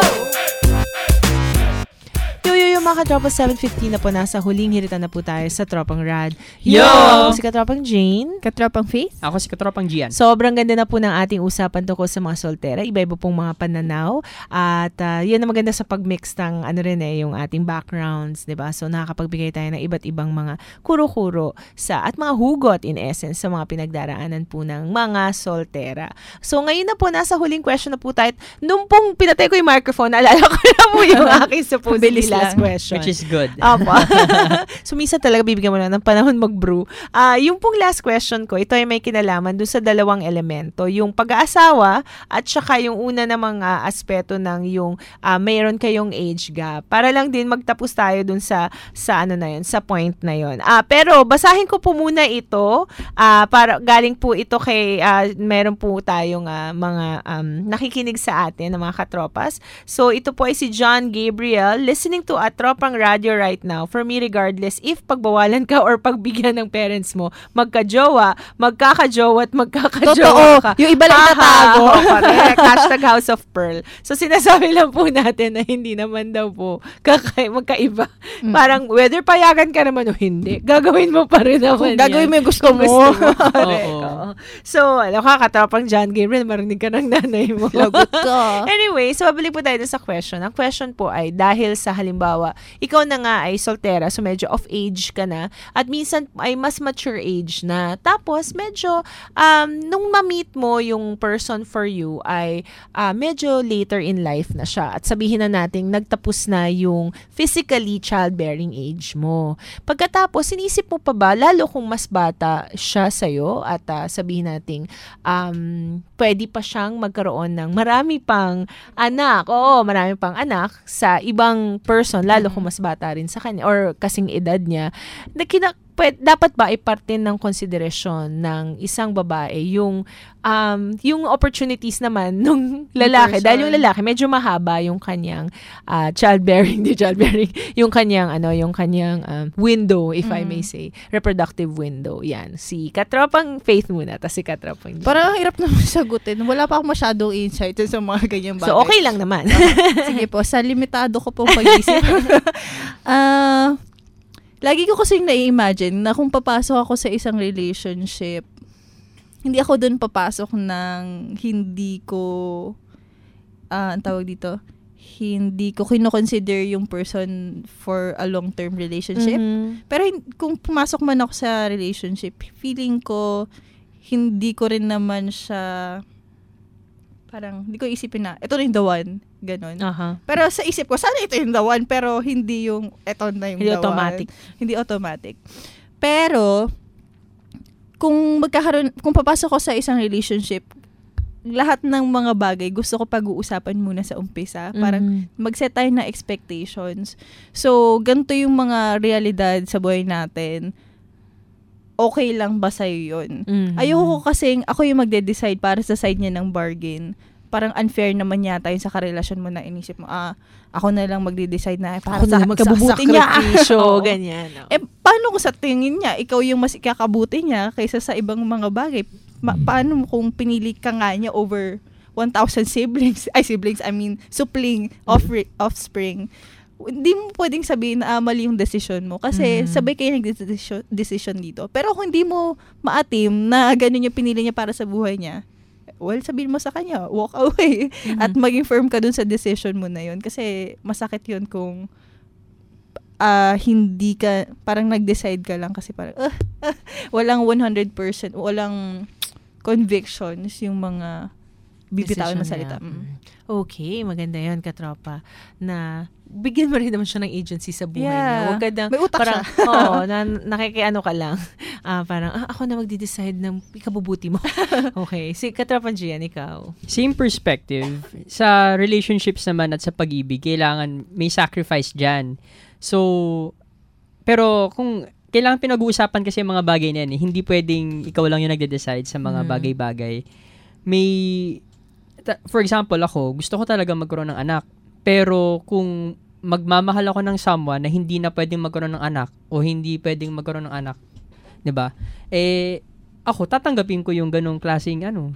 Yo, yo, yo, mga katropa, seven fifteen na po, nasa huling hiritan na po tayo sa Tropang Rad. Yo! Ako si Katropang Jane. Katropang Faith. Ako si Katropang Gian. Sobrang ganda na po ng ating usapan tungkol sa mga soltera. Iba-iba pong mga pananaw. At uh, yun na maganda sa pagmix ng ano rin eh, yung ating backgrounds, di ba? So nakakapagbigay tayo ng iba't ibang mga kuro-kuro sa, at mga hugot in essence sa mga pinagdaraanan po ng mga soltera. So ngayon na po, nasa huling question na po tayo. Nung pong pinatay ko yung microphone, naalala ko na po yung aking supposedly last question. Which is good. Opo. So, minsan talaga bibigyan mo na ng panahon mag-brew. Uh, yung pong last question ko, ito ay may kinalaman dun sa dalawang elemento. Yung pag-aasawa at saka yung una namang uh, aspeto ng yung uh, mayroon kayong age gap. Para lang din magtapos tayo dun sa, sa ano na yun, sa point na yun. Uh, pero, basahin ko po muna ito. Uh, para, galing po ito kay, uh, meron po tayong uh, mga um, nakikinig sa atin, ng mga katropas. So, ito po ay si John Gabriel, listening to a Tropang Radio right now. For me, regardless if pagbawalan ka or pagbigyan ng parents mo, magka-jowa, magkaka-jowa at magkaka-jowa ka. Yung iba lang tatago. Correct. Hashtag House of Pearl. So, sinasabi lang po natin na hindi naman daw po kaka- magkaiba. Mm. Parang, whether payagan ka naman o hindi, gagawin mo pa rin naman yan. Gagawin mo yung gusto mo. Gusto mo. Correct. Oo. So, alam ka, Katropang John Gabriel, marinig ka ng nanay mo. Lagot ka. Anyway, so, babalik po tayo sa question. Ang question po ay, dahil sa halimbawa, ikaw na nga ay soltera, so medyo off age ka na, at minsan ay mas mature age na, tapos medyo, um, nung ma-meet mo yung person for you ay uh, medyo later in life na siya, at sabihin na natin, nagtapos na yung physically childbearing age mo. Pagkatapos, sinisip mo pa ba, lalo kung mas bata siya sa'yo, at uh, sabihin natin, um, pwede pa siyang magkaroon ng marami pang anak, oo, marami pang anak sa ibang person, lalo kung mas bata rin sa kanya or kasing edad niya, na kina, pwede, dapat ba ay parte ng konsiderasyon ng isang babae yung um, yung opportunities naman nung lalaki, dahil yung lalaki medyo mahaba yung kanyang uh, childbearing, di childbearing, yung kanyang ano, yung kanyang um, window, if mm. I may say, reproductive window. Yan, si Katropang Faith muna, tas si Katropang Jane. Parang hirap naman sagutin. Wala pa akong masyadong insight sa mga ganyang bagay. So, okay lang naman. Okay. Sige po, sa limitado ko pong pag-isip. Ah... uh, Lagi ko kasing nai-imagine na kung papasok ako sa isang relationship, hindi ako dun papasok ng hindi ko, uh, ang tawag dito, hindi ko kino-consider yung person for a long-term relationship. Mhm. Pero hin- kung pumasok man ako sa relationship, feeling ko hindi ko rin naman siya parang hindi ko isipin na ito na yung the one, ganon. Aha. Pero sa isip ko, sana ito yung the one, pero hindi yung ito na yung Hindi the automatic. one. Hindi automatic. Pero kung magkakaroon, kung papasok ko sa isang relationship, lahat ng mga bagay gusto ko pag-uusapan muna sa umpisa. Parang Mhm. mag-set tayo ng expectations. So, ganito yung mga realidad sa buhay natin. Okay lang ba sa'yo yun? Mhm. Ayoko ko kasing ako yung magde-decide para sa side niya ng bargain. Parang unfair naman yata yun sa karelasyon mo na inisip mo, ah, ako na lang magde-decide na para Ako na sa lang kabubuti niya. magsasakripisyo, Oo. ganyan. no? Eh, paano kung sa tingin niya, ikaw yung mas ikakabuti niya kaysa sa ibang mga bagay? Ma- paano kung pinili ka nga niya over one thousand siblings? Ay, siblings, I mean, supling, offri- offspring. Hindi mo pwedeng sabihin na ah, mali yung decision mo kasi Mhm. sabay kayo nag-decision decision dito. Pero kung hindi mo maatim na ganun yung pinili niya para sa buhay niya, well, sabihin mo sa kanya, walk away. Mhm. At maging firm ka dun sa decision mo na yun. Kasi masakit yun kung ah hindi ka, parang nag-decide ka lang kasi parang, ah, ah, walang one hundred percent, walang convictions yung mga bibitawan na Decision salita. niya. Mm. Okay, maganda yun, katropa. Na bigyan mo rin naman siya ng agency sa buhay Yeah. niya. Huwag ka na, May utak parang, siya. oo, na, nakikiano ka lang. Ah, parang, ah, ako na magde-decide ng ikabubuti mo. Okay. Si katropa Gian, ikaw. Same perspective. Sa relationships naman at sa pag-ibig, kailangan may sacrifice dyan. So, pero kung kailangan pinag-uusapan kasi yung mga bagay na yan, eh. Hindi pwedeng ikaw lang yung nagde-decide sa mga Mm. bagay-bagay. May, ta- for example, ako, gusto ko talaga magkaroon ng anak. Pero kung magmamahal ako ng someone na hindi na pwedeng magkaroon ng anak o hindi pwedeng magkaroon ng anak, 'di ba? Eh ako tatanggapin ko yung ganung klaseng ano,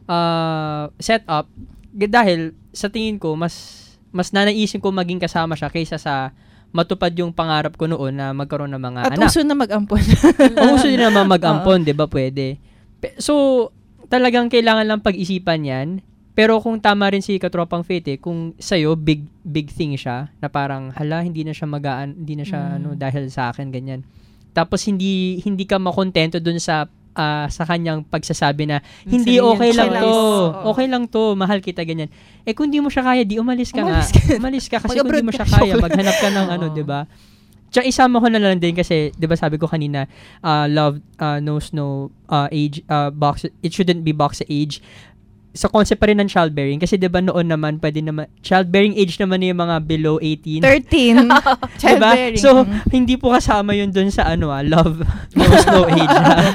uh, setup g- dahil sa tingin ko mas mas nanaisin ko maging kasama siya kaysa sa matupad yung pangarap ko noon na magkaroon ng mga At anak. uso na mag-ampon. O, uso din naman mag-ampon, 'di ba? Pwede. Pe- So talagang kailangan lang pag-isipan 'yan. Pero kung tama rin si Katropang Faith eh, kung sa'yo, big, big thing siya, na parang, hala, hindi na siya magaan, hindi na siya, Mm. ano, dahil sa akin, ganyan. Tapos, hindi, hindi ka makontento dun sa, ah, sa kanyang pagsasabi na, hindi, Sarili okay niyang lang choice. to, Oo. okay lang to, mahal kita, ganyan. Eh, kung di mo siya kaya, di umalis ka Umalis nga. Umalis ka, kasi kung di Mag-abroad mo ka. siya kaya, Joke lang. maghanap ka ng, ano, di ba? Tsaka isama ko na lang din kasi, di ba sabi ko kanina, uh, love uh, knows no uh, age, uh, box, it shouldn't be box sa age. Sa concept pa rin ng childbearing kasi 'di ba noon naman pwede naman childbearing age naman yung mga below eighteen. thirteen. Diba? Childbearing. So hindi po kasama yun dun sa ano ah, love knows no age.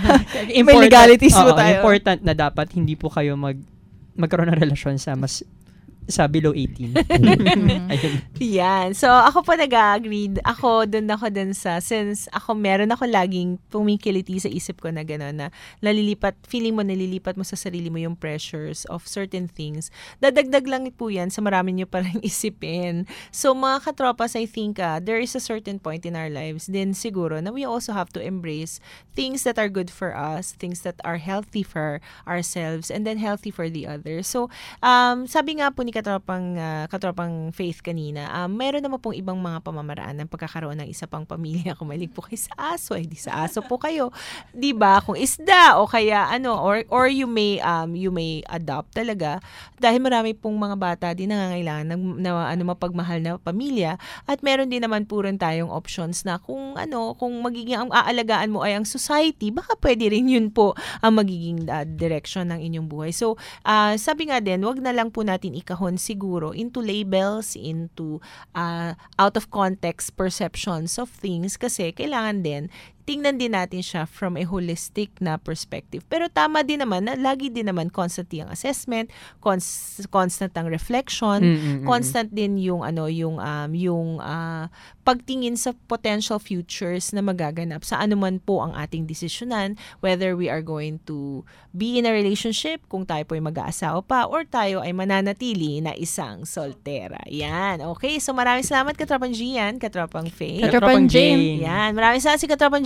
May legalities po oo, tayo. Important na dapat hindi po kayo mag magkaroon ng relasyon sa mas sa below eighteen. Ayun. Yan. So, ako po nag-agree. Ako, dun ako dun sa, since ako meron ako laging pumikiliti sa isip ko na gano'n, na nalilipat, feeling mo nalilipat mo sa sarili mo yung pressures of certain things. Dadagdag lang po yan sa marami nyo parang isipin. So, mga katropas, I think uh, there is a certain point in our lives din siguro na we also have to embrace things that are good for us, things that are healthy for ourselves, and then healthy for the others. So, um, sabi nga po ni katropang, uh, katropang Faith kanina, um, meron naman pong ibang mga pamamaraan ng pagkakaroon ng isa pang pamilya. Kung malig po kayo sa aso, eh di sa aso po kayo. 'Di ba? Kung isda o kaya ano, or or you may um you may adopt talaga dahil marami pong mga bata din nangangailangan ng na, ano mapagmahal na pamilya, at meron din naman po rin tayong options na kung ano, kung magiging ang aalagaan mo ay ang society, baka pwede rin yun po ang magiging uh, direction ng inyong buhay. So, uh, sabi nga din, wag na lang po natin ikahon siguro into labels, into uh, out of context perceptions of things, kasi kailangan din tingnan din natin siya from a holistic na perspective. Pero tama din naman na lagi din naman constant yung assessment, cons- constant ang reflection, Mm-mm-mm. constant din yung ano yung um yung uh, pagtingin sa potential futures na magaganap sa anuman po ang ating desisyonan, whether we are going to be in a relationship, kung tayo po ay mag-aasawa pa, or tayo ay mananatili na isang soltera. Yan. Okay. So maraming salamat Katropang Gian, Katropang Faith. Katropang Jane. Yan. Maraming salamat si Katropang Julie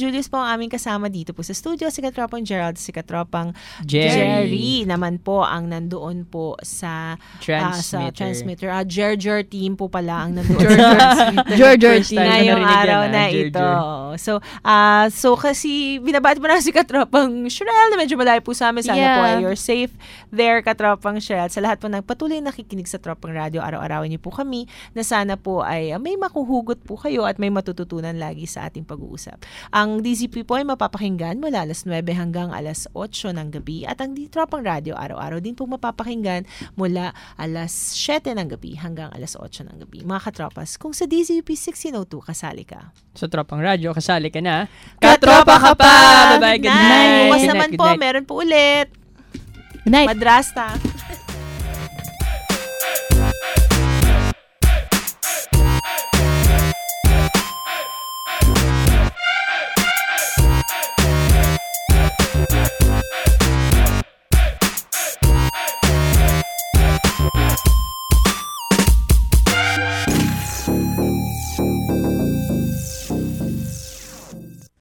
Julius po ang aming kasama dito po sa studio. Si Katropang Gerald, si Katropang Jerry. Jerry naman po ang nandoon po sa Transmitter. Uh, sa transmitter. Uh, Gerger team po pala ang nandoon. Gerger team. Ngayong araw yan, na ah, ito. So, uh, so kasi binabati mo na si Katropang Shrel na medyo malayo po sa amin. Sana Yeah. po ay you're safe there, Katropang Shrel. Sa lahat po ng patuloy nakikinig sa Tropang Radio, araw-arawin niyo po kami na sana po ay uh, may makuhugot po kayo at may matututunan lagi sa ating pag-uusap. Ang D Z P po ay mapapakinggan mula alas nuwebe hanggang alas otso ng gabi at ang Tropang Radio araw-araw din po mapapakinggan mula alas siyete ng gabi hanggang alas otso ng gabi. Mga katropas, kung sa D Z U P sixteen oh two kasali ka. Sa Tropang Radio, kasali ka na. Katropa ka pa! Bye-bye, good night! night! Bukas Good naman night, po, good night. meron po ulit. Good night. Madrasta.